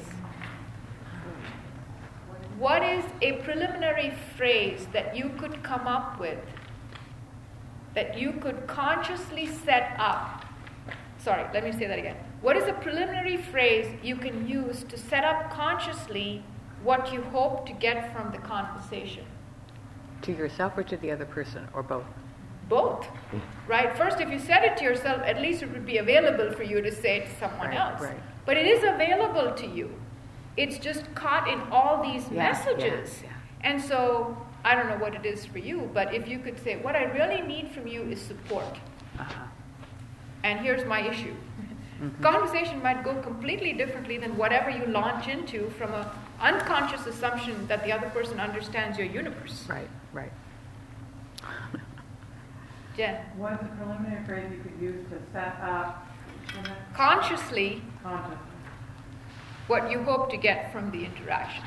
Speaker 1: What is a preliminary phrase that you could come up with, that you could consciously set up? Sorry, let me say that again. What is a preliminary phrase you can use to set up consciously what you hope to get from the conversation?
Speaker 8: To yourself or to the other person, or both?
Speaker 1: Both, right? First, if you said it to yourself, at least it would be available for you to say it to someone
Speaker 8: Right,
Speaker 1: else.
Speaker 8: right.
Speaker 1: But it is available to you. It's just caught in all these
Speaker 8: Yeah,
Speaker 1: messages.
Speaker 8: yeah, yeah.
Speaker 1: And so, I don't know what it is for you, but if you could say, what I really need from you is support.
Speaker 8: Uh-huh.
Speaker 1: And here's my issue.
Speaker 8: Mhm.
Speaker 1: Conversation might go completely differently than whatever you launch into from an unconscious assumption that the other person understands your universe.
Speaker 8: Right, right.
Speaker 1: Jen,
Speaker 10: What is a preliminary phrase you could use to set up
Speaker 1: consciously
Speaker 10: consciousness?
Speaker 1: what you hope to get from the interaction.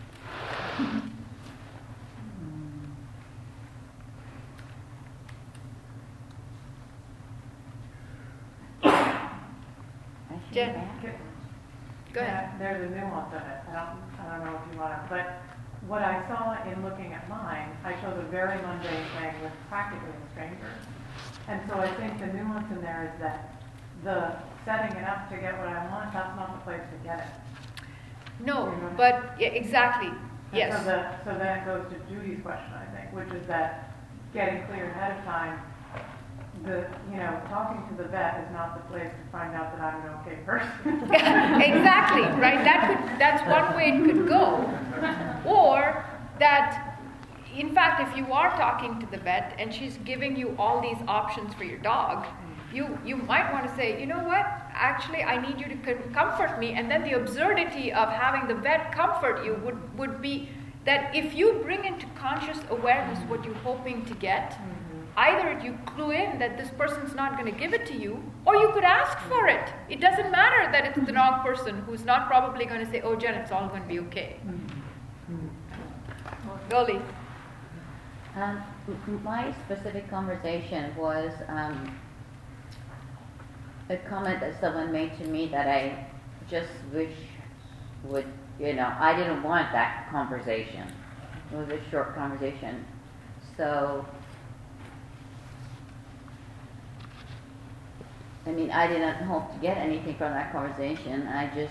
Speaker 1: Jen, go ahead.
Speaker 10: Yeah, there's a nuance of it. I don't, I don't know if you want to, but what I saw in looking at mine, I chose a very mundane thing with practically a stranger. And so I think the nuance in there is that the setting it up to get what I want, that's not the place to get it.
Speaker 1: No, but yeah, exactly.
Speaker 10: And
Speaker 1: Yes.
Speaker 10: So, the, so then it goes to Judy's question, I think, which is that getting clear ahead of time, the, you know, talking to the vet is not the place to find out that I'm an okay person.
Speaker 1: Exactly, right? That could, that's one way it could go. Or that, in fact, if you are talking to the vet and she's giving you all these options for your dog, you, you might want to say, you know what, actually I need you to com- comfort me. And then the absurdity of having the vet comfort you would, would be that if you bring into conscious awareness what you're hoping to get, either you clue in that this person's not going to give it to you, or you could ask for it. It doesn't matter that it's the wrong person who's not probably going to say, oh, Jen, it's all going to be okay. Goli.
Speaker 11: Um, m- my specific conversation was um, a comment that someone made to me that I just wish would, you know, I didn't want that conversation. It was a short conversation. So, I mean, I didn't hope to get anything from that conversation. I just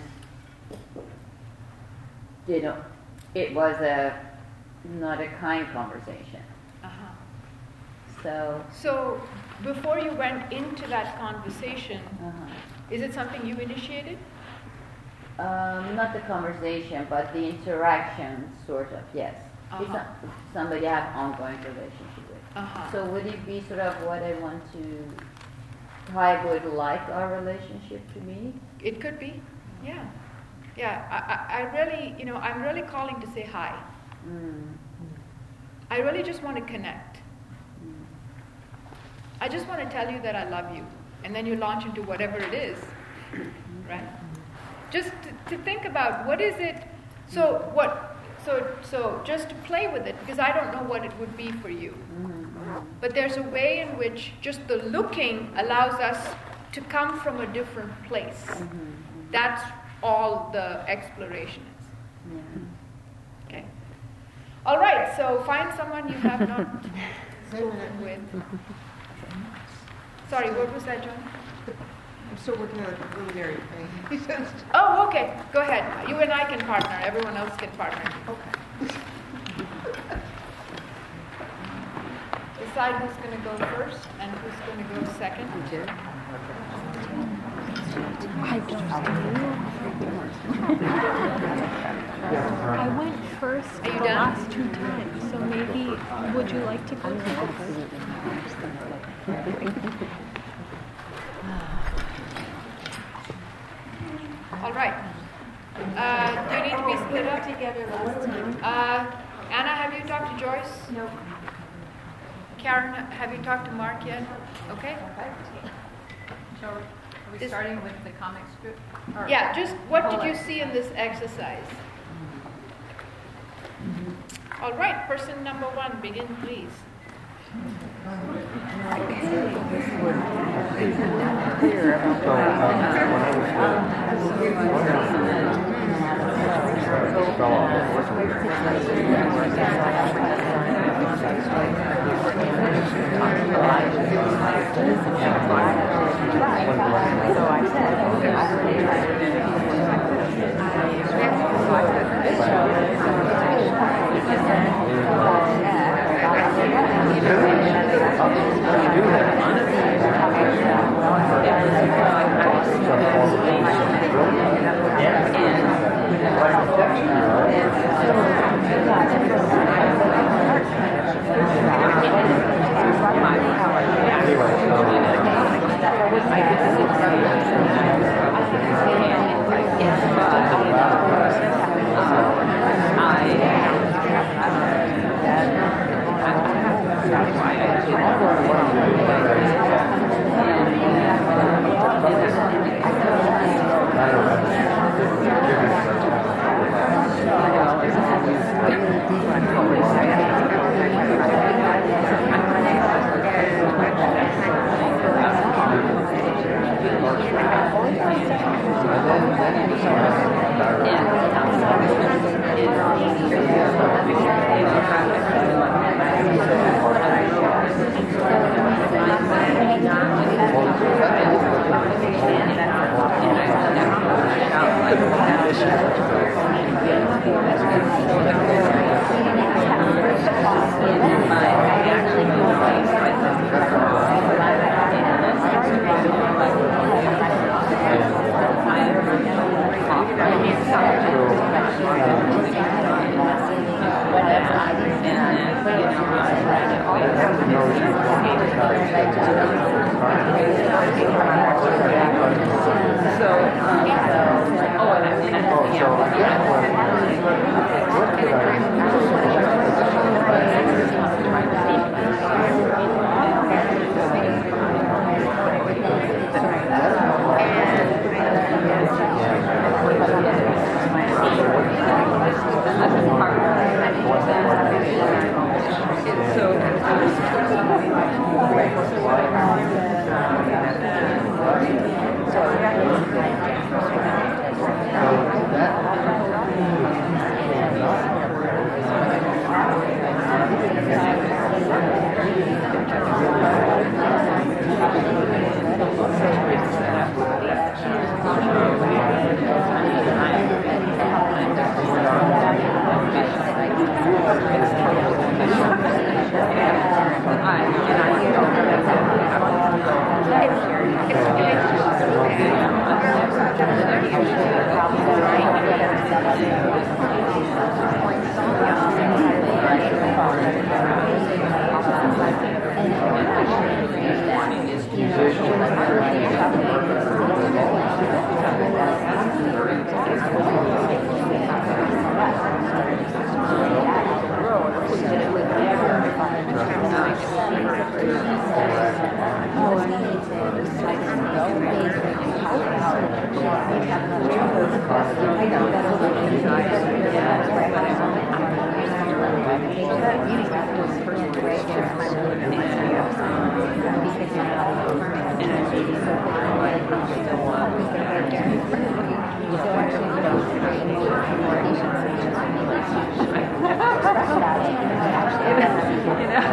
Speaker 11: didn't, it was a, not a kind conversation.
Speaker 1: Uh-huh.
Speaker 11: So,
Speaker 1: So, before you went into that conversation,
Speaker 11: uh-huh.
Speaker 1: is it something you initiated?
Speaker 11: Um, not the conversation, but the interaction, sort of, yes. It's
Speaker 1: Uh-huh.
Speaker 11: not somebody I have ongoing relationship with.
Speaker 1: Uh-huh.
Speaker 11: So would it be sort of what I want to, how I would like our relationship to be?
Speaker 1: It could be, yeah. Yeah, I, I, I really, you know, I'm really calling to say hi.
Speaker 11: Mm.
Speaker 1: I really just want to connect.
Speaker 11: Mm.
Speaker 1: I just want to tell you that I love you. And then you launch into whatever it is, right? Just to, to think about what is it, so what, so, so just to play with it, because I don't know what it would be for you.
Speaker 11: Mm-hmm.
Speaker 1: But there's a way in which just the looking allows us to come from a different place.
Speaker 11: Mm-hmm.
Speaker 1: That's all the exploration is.
Speaker 11: Yeah.
Speaker 1: Okay. All right, so find someone you have not spoken with. Sorry, what was that, John?
Speaker 7: I'm still working on the preliminary thing.
Speaker 1: Oh, okay. Go ahead. You and I can partner. Everyone else can partner.
Speaker 7: Okay.
Speaker 1: Decide who's going to go first and who's going to go second.
Speaker 12: I don't I went first
Speaker 1: Are you
Speaker 12: the
Speaker 1: done?
Speaker 12: last two times, so maybe would you like to go next?
Speaker 1: All right. Uh, do you need to be split up?
Speaker 12: Together last time.
Speaker 1: Uh, Anna, have you talked to Joyce?
Speaker 12: No.
Speaker 1: Karen, have you talked to Mark yet? Okay.
Speaker 13: So are we
Speaker 1: This-
Speaker 13: starting with the comic strip? Or-
Speaker 1: Yeah, just what did
Speaker 13: Pull
Speaker 1: you
Speaker 13: it.
Speaker 1: see in this exercise? All right, person number one, begin please.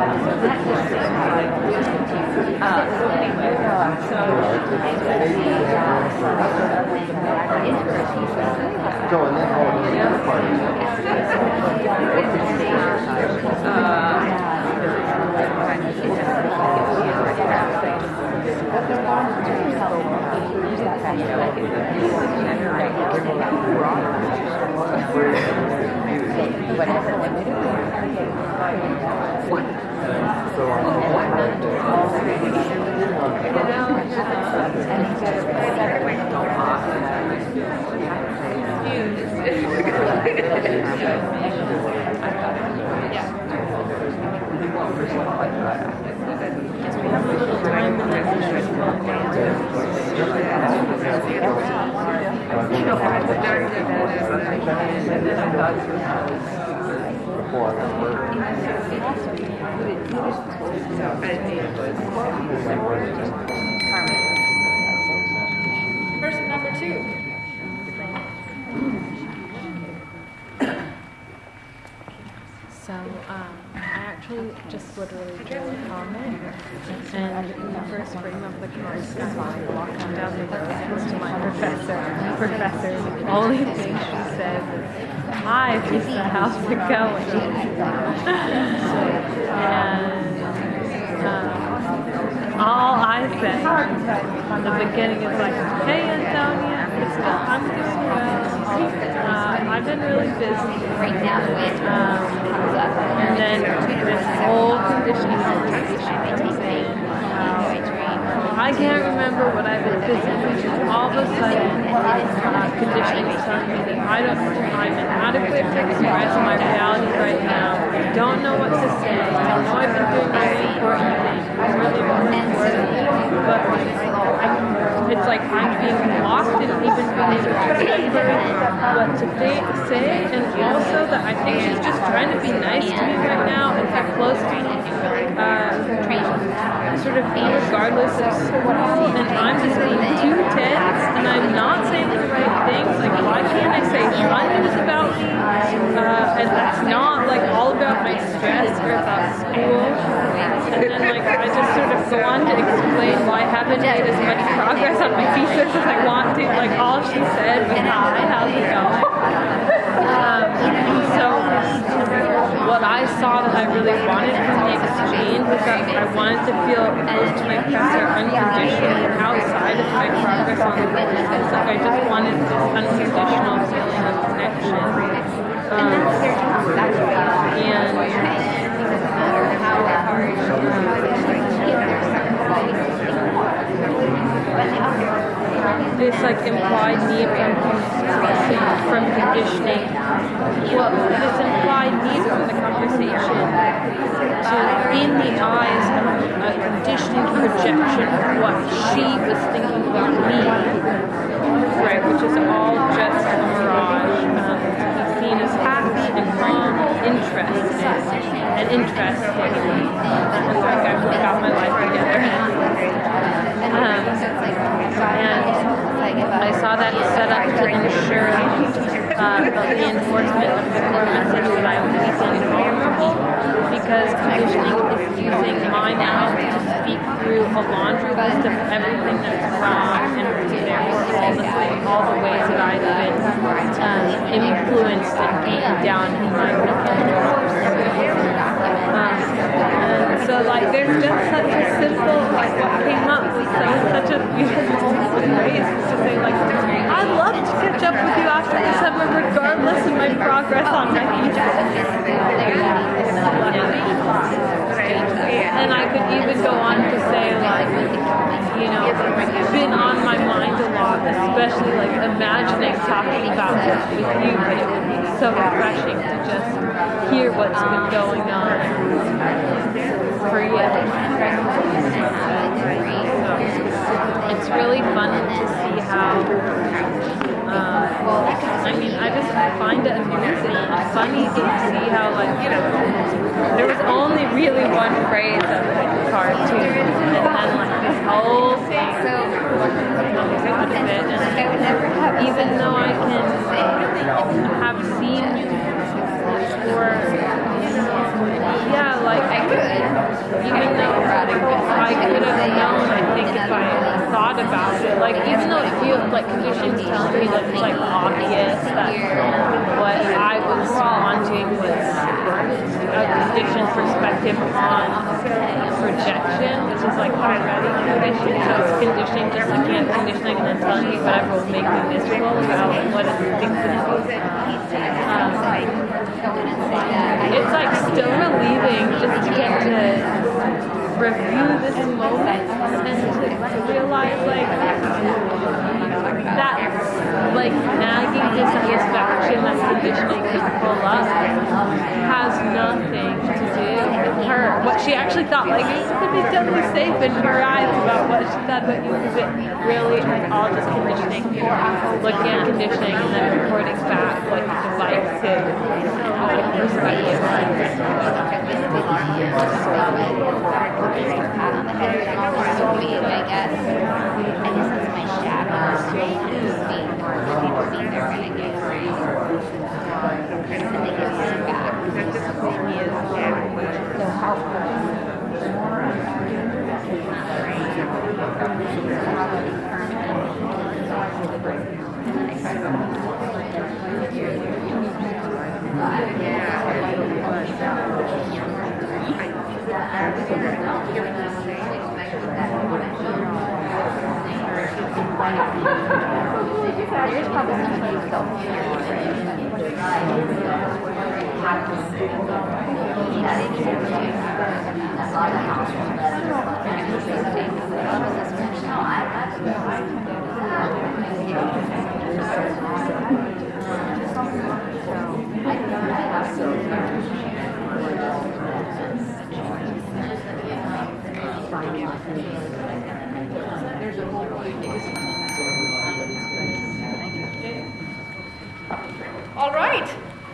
Speaker 14: Uh, so anyway, so
Speaker 4: So, and then all the other parties.
Speaker 1: Person number two.
Speaker 12: So um, I actually just literally drew a comment, and the first frame of the card stuff, walking down the road was to my professor. My professor, the only thing she said was, "Hi, Lisa, how's it going?" and um, all I said from the beginning is like, "Hey, Antonia, it's good. I'm doing well. Uh, I've been really busy right now." Um, And then this whole conditioning conversation, uh, I can't remember what I've been busy with. All of a sudden, uh, conditioning is telling me that I don't, I'm inadequate to express my reality right now. I don't know what to say. I know I've been doing really important things, really important work, but it's like I'm being blocked and even being able to remember what to th- say, and also that I think she's just trying to be nice to me right now and be close to me, uh, sort of regardless of school, and I'm just being too tense, and I'm not saying the right things. Like, why can't I say one is about me, uh, and it's not like all about my stress or about school, and then like I just sort of go on to explain why I haven't made as much progress on my thesis as I want to. Like, all she said was, "Hi, how's it going?" Um, so what I saw that I really wanted from the exchange was that I wanted to feel close to my professor unconditionally outside of my progress on the thesis. Like, I just wanted this unconditional feeling of connection. Um, and this like implied need from from conditioning, well, this implied need from the conversation to, in the eyes of a conditioning projection of what she was thinking about me, right, which is all just a mirage, um, to be seen as happy and calm, interested, and interesting, and like I've got my life together. Um, and I saw that set up to ensure uh, the reinforcement of the core message that I was feeling vulnerable, because conditioning is using my mouth to speak through a laundry list of everything that's wrong, and therefore all the things, all the ways that I've been um, influenced and beaten down in my weekend. Um, and so like there's just such a simple, like what came up was so such a beautiful phrase to say like, I'd love to catch up with you after the summer regardless of my progress on my thesis. And I could even go on to say like, you know, it's been on my mind a lot, especially like imagining talking about this with you, but it would be so refreshing to just hear what's been going on for you. It's really fun to see how, um, I mean, I just find it amusing and funny to see how, like, you know, there was only really one phrase of the cartoon, and then, like, this whole thing comes out of it, and even though I can have seen or yeah, like, even though I I could have known, I think, if I thought about it. Like, even though it feels like conditioning's telling me that it's like obvious that what I was wanting was a conditioned perspective on projection, which is like already conditioned. So it's conditioning just like again conditioning and then telling me whatever will make me miserable about what it thinks it is. Um, it's like still relieving just to get to review this moment and to, to realize like that like nagging dissatisfaction that conditioning can pull up has nothing to do with her. What she actually thought, like it's gonna be totally safe in her eyes about what she thought about you, because it really is all just conditioning, looking at conditioning and then recording back like a divisive perspective.
Speaker 14: I guess. I guess that's my shadow. Being more people being there when I get free. And they give you back. So how There's probably something you don't
Speaker 1: All right.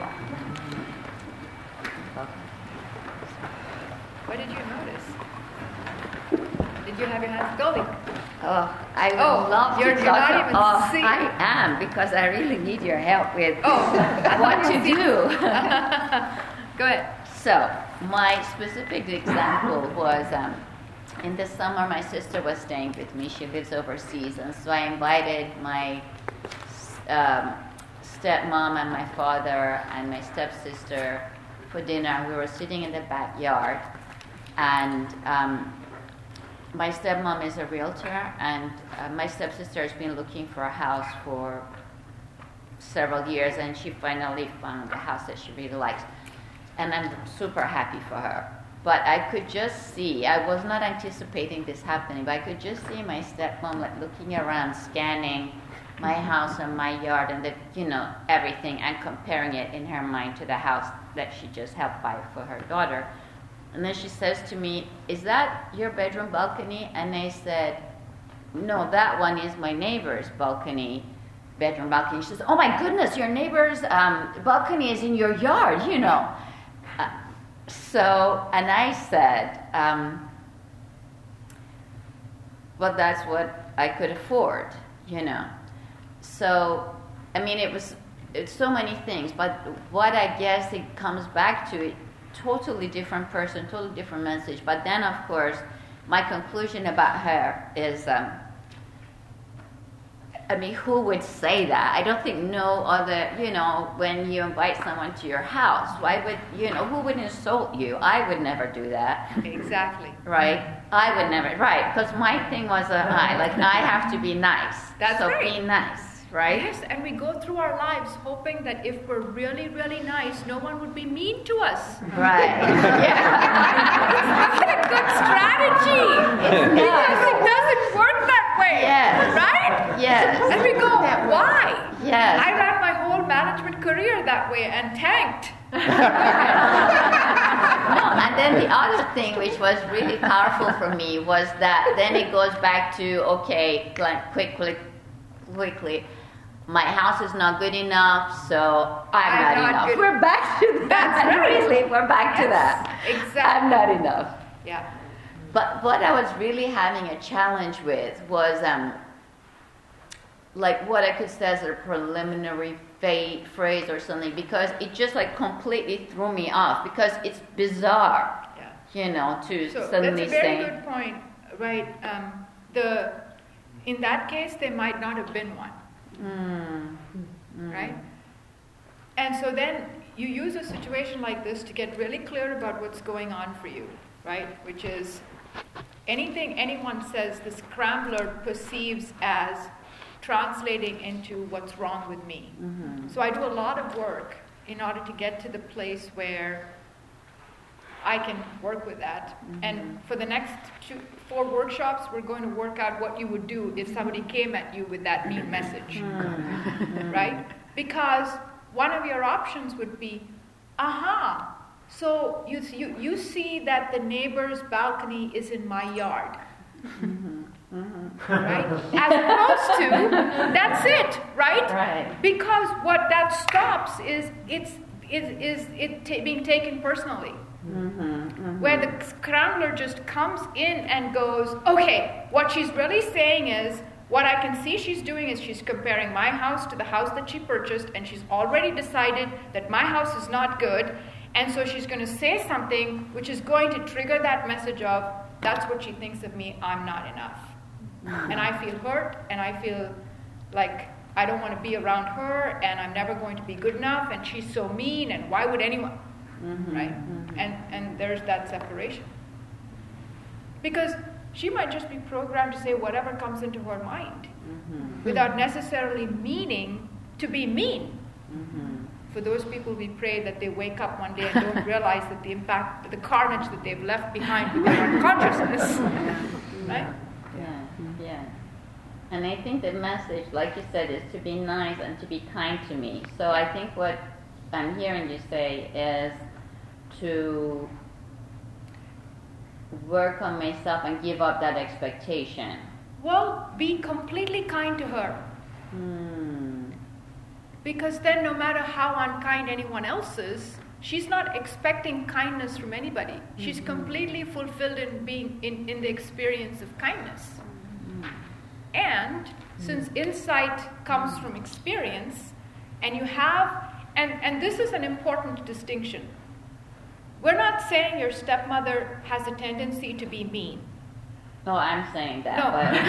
Speaker 1: What did you notice? Did you have your hands going?
Speaker 14: Oh, I would
Speaker 1: Oh,
Speaker 14: love
Speaker 1: you're-
Speaker 14: to
Speaker 1: you're
Speaker 14: talk.
Speaker 1: not even
Speaker 14: oh,
Speaker 1: seeing.
Speaker 14: I am, because I really need your help with
Speaker 1: Oh,
Speaker 14: what to do.
Speaker 1: Go ahead.
Speaker 14: So, my specific example was um, in the summer, my sister was staying with me. She lives overseas, and so I invited my um, stepmom and my father and my stepsister for dinner. We were sitting in the backyard, and um, my stepmom is a realtor, and uh, my stepsister has been looking for a house for several years, and she finally found a house that she really likes. And I'm super happy for her. But I could just see, I was not anticipating this happening, but I could just see my stepmom like looking around, scanning my house and my yard and the, you know, everything, and comparing it in her mind to the house that she just helped buy for her daughter. And then she says to me, "Is that your bedroom balcony?" And I said, "No, that one is my neighbor's balcony, bedroom balcony." She says, "Oh my goodness, your neighbor's um, balcony is in your yard, you know." Uh, so, and I said, um, well, that's what I could afford, you know. So, I mean, it was it's so many things, but what I guess it comes back to, totally different person, totally different message. But then, of course, my conclusion about her is, um, I mean, who would say that? I don't think no other, you know, when you invite someone to your house, why would, you know, who would insult you? I would never do that.
Speaker 1: Exactly.
Speaker 14: Right? I would never, right, because my thing was, uh, I, like, I have to be nice.
Speaker 1: That's
Speaker 14: so
Speaker 1: right.
Speaker 14: be nice. Right?
Speaker 1: Yes, and we go through our lives hoping that if we're really, really nice, no one would be mean to us.
Speaker 14: Right.
Speaker 1: That's not a good strategy. Because it doesn't work that way.
Speaker 14: Yes.
Speaker 1: Right?
Speaker 14: Yes.
Speaker 1: And we go, why?
Speaker 14: Yes.
Speaker 1: I ran my whole management career that way and tanked.
Speaker 14: No, and then the other thing which was really powerful for me was that then it goes back to, okay, like quickly, quickly, my house is not good enough, so I'm,
Speaker 1: I'm
Speaker 14: not,
Speaker 1: not
Speaker 14: enough.
Speaker 1: good.
Speaker 14: We're back to that.
Speaker 1: That's right.
Speaker 14: Really, we're back
Speaker 1: Yes,
Speaker 14: to that.
Speaker 1: exactly.
Speaker 14: I'm not enough.
Speaker 1: Yeah.
Speaker 14: But what I was really having a challenge with was um, like what I could say as a preliminary fa- phrase or something, because it just like completely threw me off, because it's bizarre,
Speaker 1: Yeah.
Speaker 14: you know, to
Speaker 1: So
Speaker 14: suddenly
Speaker 1: that's a very
Speaker 14: say.
Speaker 1: good point, right? Um, the in that case, there might not have been one,
Speaker 11: Mm. Mm.
Speaker 1: right? And so then you use a situation like this to get really clear about what's going on for you, right? Which is anything anyone says, the scrambler perceives as translating into what's wrong with me.
Speaker 11: Mm-hmm.
Speaker 1: So I do a lot of work in order to get to the place where I can work with that.
Speaker 11: Mm-hmm.
Speaker 1: And for the next two, four workshops, we're going to work out what you would do if somebody came at you with that mean message,
Speaker 11: Mm-hmm.
Speaker 1: right? Because one of your options would be, aha, so you, you, you see that the neighbor's balcony is in my yard.
Speaker 11: Mm-hmm. Mm-hmm.
Speaker 1: Right? As opposed to, that's it, right?
Speaker 11: Right.
Speaker 1: Because what that stops is it's is is it ta- being taken personally.
Speaker 11: Mm-hmm. Mm-hmm.
Speaker 1: Where the scrambler just comes in and goes, okay, what she's really saying is, what I can see she's doing is she's comparing my house to the house that she purchased, and she's already decided that my house is not good, and so she's going to say something which is going to trigger that message of, that's what she thinks of me, I'm not enough.
Speaker 11: Mm-hmm.
Speaker 1: And I feel hurt, and I feel like I don't want to be around her, and I'm never going to be good enough, and she's so mean, and why would anyone,
Speaker 11: Mm-hmm.
Speaker 1: right?
Speaker 11: Mm-hmm.
Speaker 1: And and there's that separation. Because she might just be programmed to say whatever comes into her mind,
Speaker 11: Mm-hmm.
Speaker 1: without necessarily meaning to be mean.
Speaker 11: Mm-hmm.
Speaker 1: For those people, we pray that they wake up one day and don't realize that the impact, the carnage that they've left behind with their unconsciousness, right?
Speaker 11: Yeah, yeah. And I think the message, like you said, is to be nice and to be kind to me. So I think what I'm hearing you say is to work on myself and give up that expectation.
Speaker 1: Well, be completely kind to her.
Speaker 11: Hmm.
Speaker 1: Because then no matter how unkind anyone else is, she's not expecting kindness from anybody. Mm-hmm. She's completely fulfilled in being in, in the experience of kindness.
Speaker 11: Mm-hmm.
Speaker 1: And mm-hmm. since insight comes from experience, and you have, and, and this is an important distinction. We're not saying your stepmother has a tendency to be mean.
Speaker 11: No, I'm saying that.
Speaker 1: No.
Speaker 11: But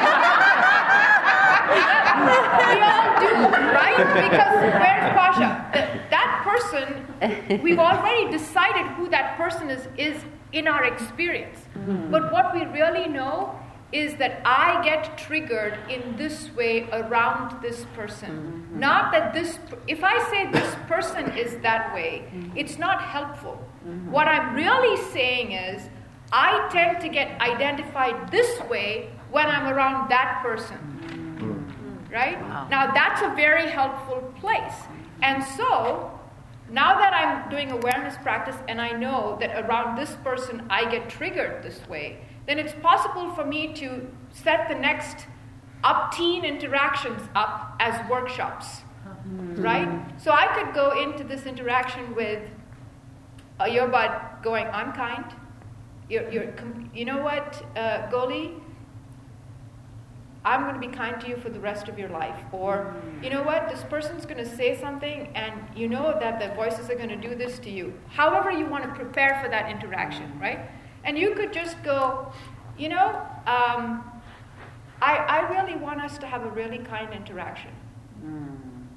Speaker 1: we all do, right? Because where's Pasha? The, that person, we've already decided who that person is, is in our experience.
Speaker 11: Mm-hmm.
Speaker 1: But what we really know is that I get triggered in this way around this person. Mm-hmm. Not that this, if I say this person is that way, mm-hmm. it's not helpful. Mm-hmm. What I'm really saying is, I tend to get identified this way when I'm around that person. Mm-hmm. Right? Wow. Now that's a very helpful place. And so, now that I'm doing awareness practice and I know that around this person I get triggered this way, then it's possible for me to set the next up-teen interactions up as workshops. Mm-hmm. Right? So I could go into this interaction with a earbud going, I'm kind. You're, you're, you know what, uh, Goli? I'm going to be kind to you for the rest of your life. Or, you know what, this person's going to say something and you know that the voices are going to do this to you. However you want to prepare for that interaction, right? And you could just go, you know, um, I, I really want us to have a really kind interaction. Mm.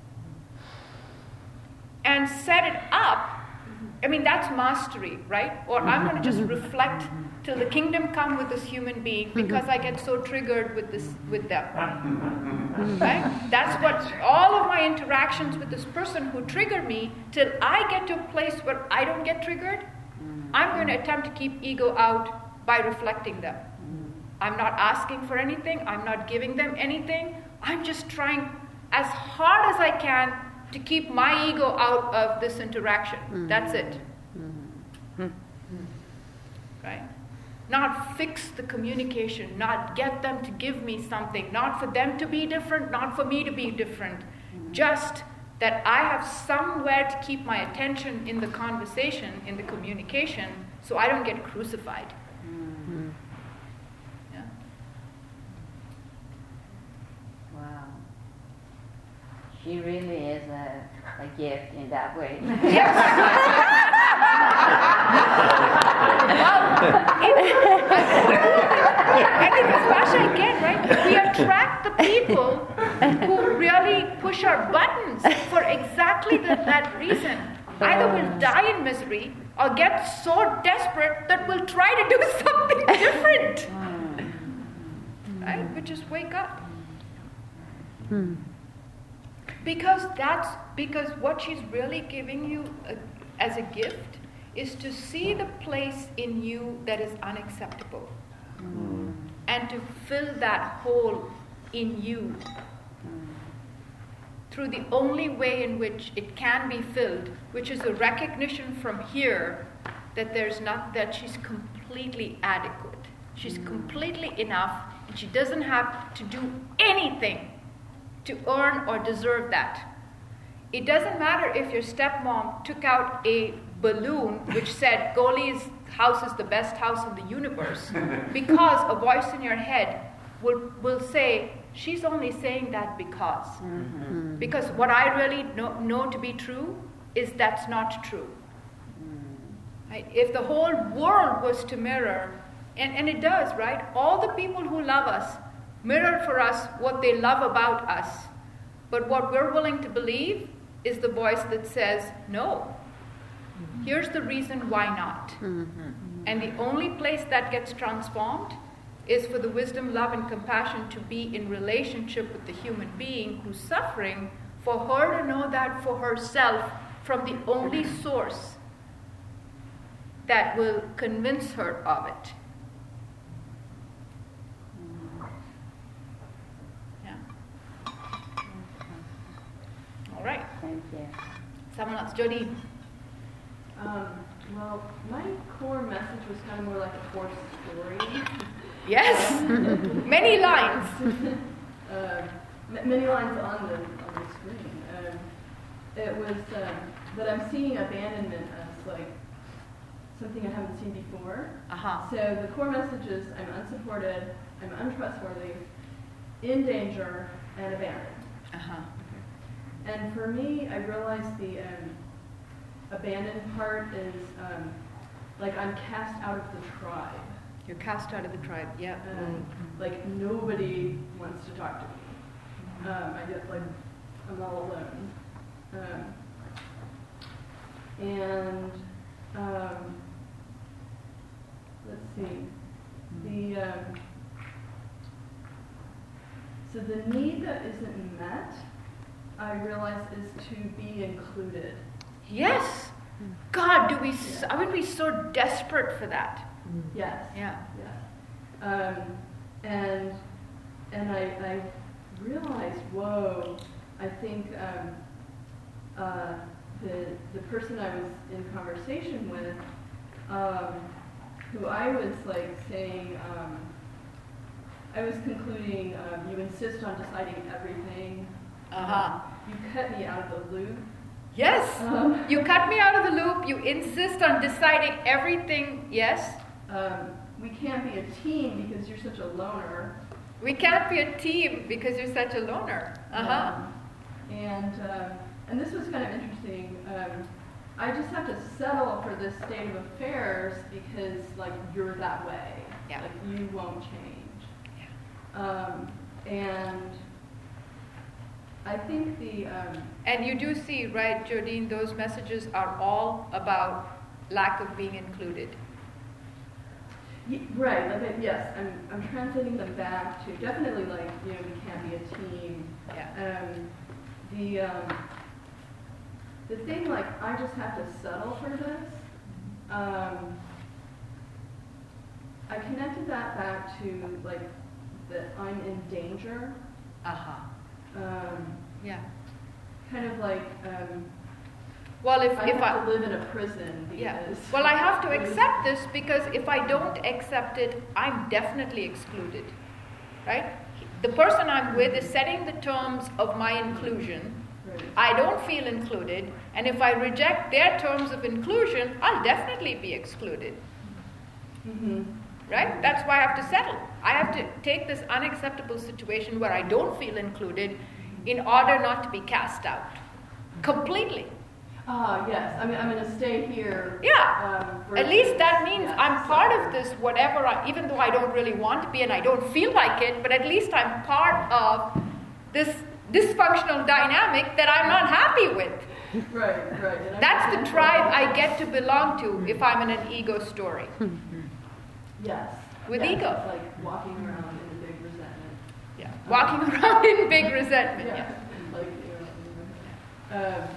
Speaker 1: And set it up. I mean, that's mastery, right? Or I'm going to just reflect till the kingdom come with this human being because I get so triggered with this with them. Right? That's what all of my interactions with this person who triggered me, till I get to a place where I don't get triggered, I'm going to attempt to keep ego out by reflecting them. I'm not asking for anything. I'm not giving them anything. I'm just trying as hard as I can to keep my ego out of this interaction. Mm-hmm. That's it. Mm-hmm. Right? Not fix the communication, not get them to give me something, not for them to be different, not for me to be different. Mm-hmm. Just that I have somewhere to keep my attention in the conversation, in the communication, so I don't get crucified. Mm-hmm. Yeah.
Speaker 11: Wow. She really is a, a gift in that way.
Speaker 1: Yes. well, it, buttons for exactly the, that reason. Either we'll die in misery or get so desperate that we'll try to do something different. Right? We just wake up.
Speaker 8: Hmm.
Speaker 1: Because that's because what she's really giving you uh, as a gift is to see the place in you that is unacceptable. Mm. And to fill that hole in you through the only way in which it can be filled, which is a recognition from here that there's not that she's completely adequate. She's mm. completely enough, and she doesn't have to do anything to earn or deserve that. It doesn't matter if your stepmom took out a balloon which said Goli's house is the best house in the universe, because a voice in your head will will say, she's only saying that because. Mm-hmm. Because what I really know, know to be true is that's not true. Mm. Right? If the whole world was to mirror, and, and it does, right? All the people who love us mirror for us what they love about us. But what we're willing to believe is the voice that says, no. Mm-hmm. Here's the reason why not. Mm-hmm. And the only place that gets transformed is for the wisdom, love, and compassion to be in relationship with the human being who's suffering, for her to know that for herself from the only source that will convince her of it. Yeah. All right.
Speaker 11: Thank you.
Speaker 1: Someone else, Jodie.
Speaker 15: Um, well, my core message was kind of more like a forced story.
Speaker 1: Yes, many lines.
Speaker 15: uh, m- many lines on the on the screen. Um, it was um, that I'm seeing abandonment as like something I haven't seen before.
Speaker 1: Uh-huh.
Speaker 15: So the core message is I'm unsupported, I'm untrustworthy, in danger, and abandoned.
Speaker 1: Uh-huh.
Speaker 15: And for me, I realized the um, abandoned part is um, like I'm cast out of the tribe.
Speaker 1: You're cast out of the tribe, yeah.
Speaker 15: Um, like nobody wants to talk to me. Um, I get like I'm all alone. Um, and um, let's see. The um, so the need that isn't met, I realize, is to be included.
Speaker 1: Yes. God, do we? Yeah. I would be so desperate for that.
Speaker 15: Yes.
Speaker 1: Yeah.
Speaker 15: Yes. Um, and and I, I realized, whoa, I think um, uh, the the person I was in conversation with, um, who I was like saying, um, I was concluding, um, you insist on deciding everything.
Speaker 1: Uh-huh.
Speaker 15: Um, you cut me out of the loop.
Speaker 1: Yes. Um, you cut me out of the loop. You insist on deciding everything. Yes.
Speaker 15: Um, we can't be a team because you're such a loner.
Speaker 1: We can't be a team because you're such a loner. Uh-huh.
Speaker 15: Um, and um, and this was kind of interesting. Um, I just have to settle for this state of affairs because, like, you're that way.
Speaker 1: Yeah.
Speaker 15: Like, you won't change.
Speaker 1: Yeah.
Speaker 15: Um, and I think the... Um,
Speaker 1: and you do see, right, Jodine, those messages are all about lack of being included.
Speaker 15: Right, like I, yes, I'm I'm translating them back to definitely like, you know, we can't be a team.
Speaker 1: Yeah.
Speaker 15: Um, the um, the thing like I just have to settle for this. Um, I connected that back to like that I'm in danger.
Speaker 1: Uh huh.
Speaker 15: Um,
Speaker 1: yeah.
Speaker 15: Kind of like. Um,
Speaker 1: Well, if
Speaker 15: I
Speaker 1: if
Speaker 15: have
Speaker 1: I
Speaker 15: to live in a prison, because
Speaker 1: yeah. Well, I have to accept this because if I don't accept it, I'm definitely excluded, right? The person I'm with is setting the terms of my inclusion.
Speaker 15: Right.
Speaker 1: I don't feel included, and if I reject their terms of inclusion, I'll definitely be excluded.
Speaker 15: Mm-hmm.
Speaker 1: Right? That's why I have to settle. I have to take this unacceptable situation where I don't feel included in order not to be cast out completely.
Speaker 15: Ah, yes. I mean, I'm going to stay here.
Speaker 1: Yeah.
Speaker 15: Um,
Speaker 1: At least that means
Speaker 15: yes,
Speaker 1: I'm part
Speaker 15: so.
Speaker 1: of this, whatever, I, even though I don't really want to be and I don't feel like it, but at least I'm part of this dysfunctional dynamic that I'm not happy with.
Speaker 15: Right, right. And
Speaker 1: That's the tribe I get to belong to if I'm in an ego story.
Speaker 15: Yes.
Speaker 1: With
Speaker 15: yes,
Speaker 1: ego.
Speaker 15: It's like walking around in a big resentment.
Speaker 1: Yeah. Walking um, around in big resentment.
Speaker 15: Yeah.
Speaker 1: Yeah.
Speaker 15: Like, you know, um,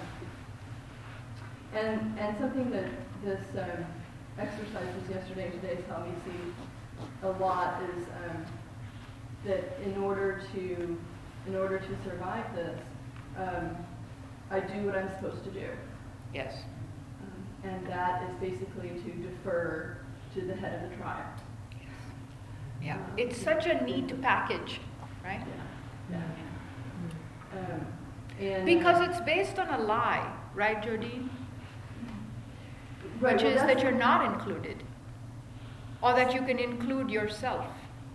Speaker 15: and and something that this um, exercise was yesterday and today has helped me see a lot is um, that in order to in order to survive this, um, I do what I'm supposed to do.
Speaker 1: Yes.
Speaker 15: Um, and that is basically to defer to the head of the tribe.
Speaker 1: Yes. Yeah. It's such a neat package, right?
Speaker 15: Yeah. Yeah. Um, and,
Speaker 1: because
Speaker 15: uh,
Speaker 1: it's based on a lie, right, Jodine?
Speaker 15: Right,
Speaker 1: Which
Speaker 15: well,
Speaker 1: is
Speaker 15: that's
Speaker 1: that you're not included, or that you can include yourself.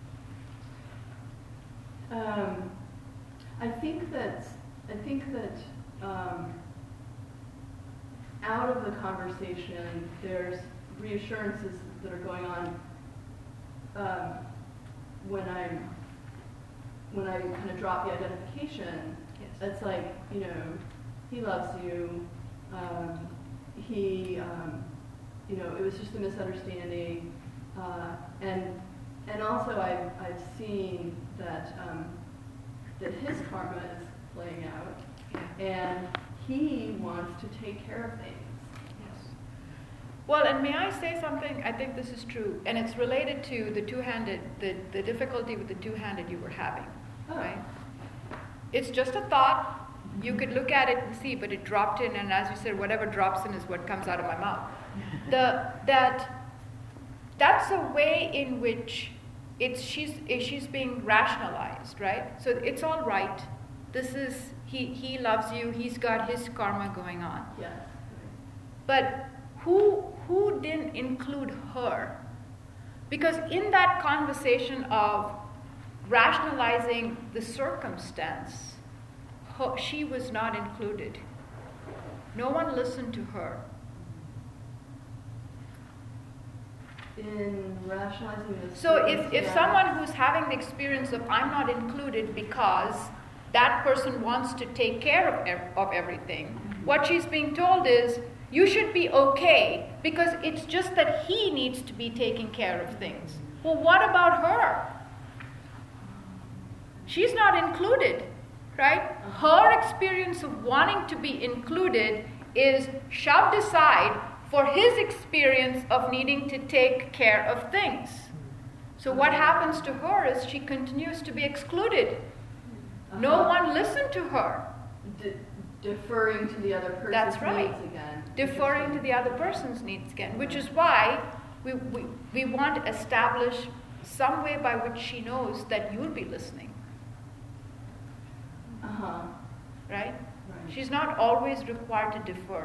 Speaker 15: Um, I think that I think that um, out of the conversation, there's reassurances that are going on um, when I'm when I kind of drop the identification.
Speaker 1: Yes.
Speaker 15: It's like, you know, he loves you. Um, he, um, you know, it was just a misunderstanding, uh, and and also I've I've seen that um, that his karma is playing out, and he wants to take care of things.
Speaker 1: Yes. Well, and may I say something? I think this is true, and it's related to the two-handed, the the difficulty with the two-handed you were having,
Speaker 15: oh.
Speaker 1: right? It's just a thought. You could look at it and see, but it dropped in, and as you said, whatever drops in is what comes out of my mouth. The that that's a way in which it's she's she's being rationalized, right? So it's all right. This is he he loves you. He's got his karma going on.
Speaker 15: Yes.
Speaker 1: But who who didn't include her? Because in that conversation of rationalizing the circumstance, her, she was not included. No one listened to her.
Speaker 15: In rationalizing this.
Speaker 1: So if, if
Speaker 15: yeah.
Speaker 1: someone who's having the experience of I'm not included because that person wants to take care of, ev- of everything, mm-hmm. what she's being told is you should be okay because it's just that he needs to be taking care of things. Well, what about her? She's not included, right? Her experience of wanting to be included is shoved aside for his experience of needing to take care of things. So what happens to her is she continues to be excluded. No
Speaker 15: Uh-huh.
Speaker 1: one listened to her.
Speaker 15: De- deferring to the other person's
Speaker 1: That's right.
Speaker 15: needs again.
Speaker 1: Deferring to the other person's needs again, which is why we, we, we want to establish some way by which she knows that you'll be listening.
Speaker 15: Uh-huh.
Speaker 1: Right?
Speaker 15: Right.
Speaker 1: She's not always required to defer.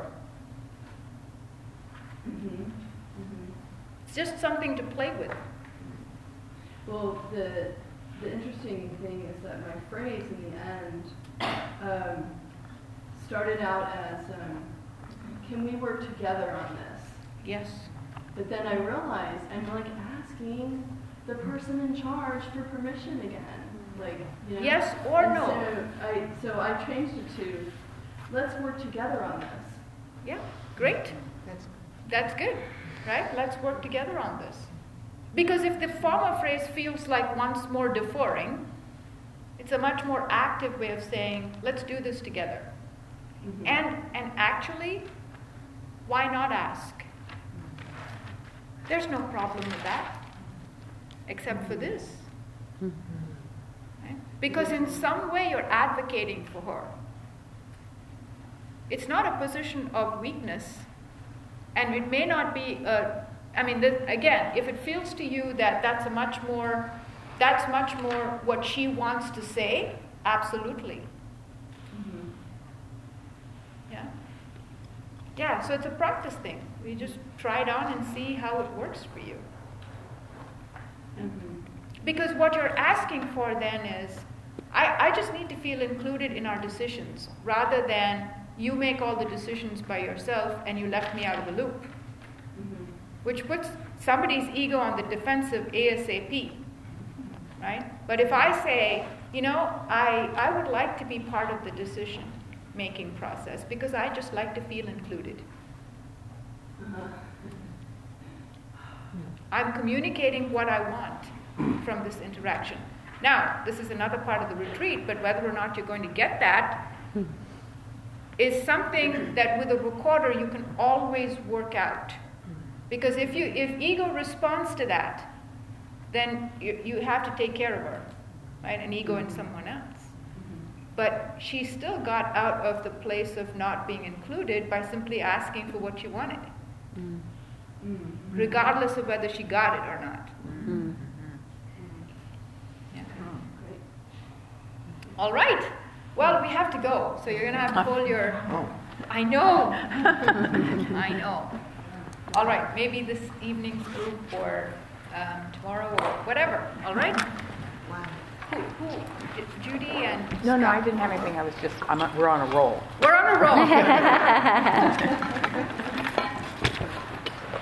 Speaker 15: Mm-hmm. Mm-hmm.
Speaker 1: It's just something to play with.
Speaker 15: Well, the the interesting thing is that my phrase in the end um, started out as, um, can we work together on this?
Speaker 1: Yes.
Speaker 15: But then I realized I'm like asking the person in charge for permission again. Like, you know?
Speaker 1: Yes or
Speaker 15: and
Speaker 1: no.
Speaker 15: So I, so I changed it to, let's work together on this.
Speaker 1: Yeah, great.
Speaker 7: That's
Speaker 1: That's good, right? Let's work together on this. Because if the former phrase feels like once more deferring, it's a much more active way of saying, let's do this together.
Speaker 15: Mm-hmm.
Speaker 1: And and actually, why not ask? There's no problem with that, except for this. Right? Because in some way you're advocating for her. It's not a position of weakness, and it may not be a, I mean, this, again, if it feels to you that that's a much more, that's much more what she wants to say, absolutely.
Speaker 15: Mm-hmm.
Speaker 1: Yeah. Yeah, so it's a practice thing. We just try it on and see how it works for you.
Speaker 15: Mm-hmm.
Speaker 1: Because what you're asking for then is, I, I just need to feel included in our decisions, rather than you make all the decisions by yourself and you left me out of the loop.
Speaker 15: Mm-hmm.
Speaker 1: Which puts somebody's ego on the defensive ASAP, right? But if I say, you know, I, I would like to be part of the decision-making process because I just like to feel included. I'm communicating what I want from this interaction. Now, this is another part of the retreat, but whether or not you're going to get that is something that with a recorder you can always work out. Because if you if ego responds to that, then you, you have to take care of her, right? An ego in someone else. But she still got out of the place of not being included by simply asking for what she wanted, regardless of whether she got it or not. Yeah. All right. Well, we have to go, so you're going to have to pull your...
Speaker 4: Oh.
Speaker 1: I know. I know. All right, maybe this evening's group or um, tomorrow or whatever. All right?
Speaker 16: Wow.
Speaker 1: Who, who? J- Judy and
Speaker 16: No,
Speaker 1: Scott.
Speaker 16: no, I didn't have anything. I was just, I'm, we're on a roll.
Speaker 1: We're on a roll.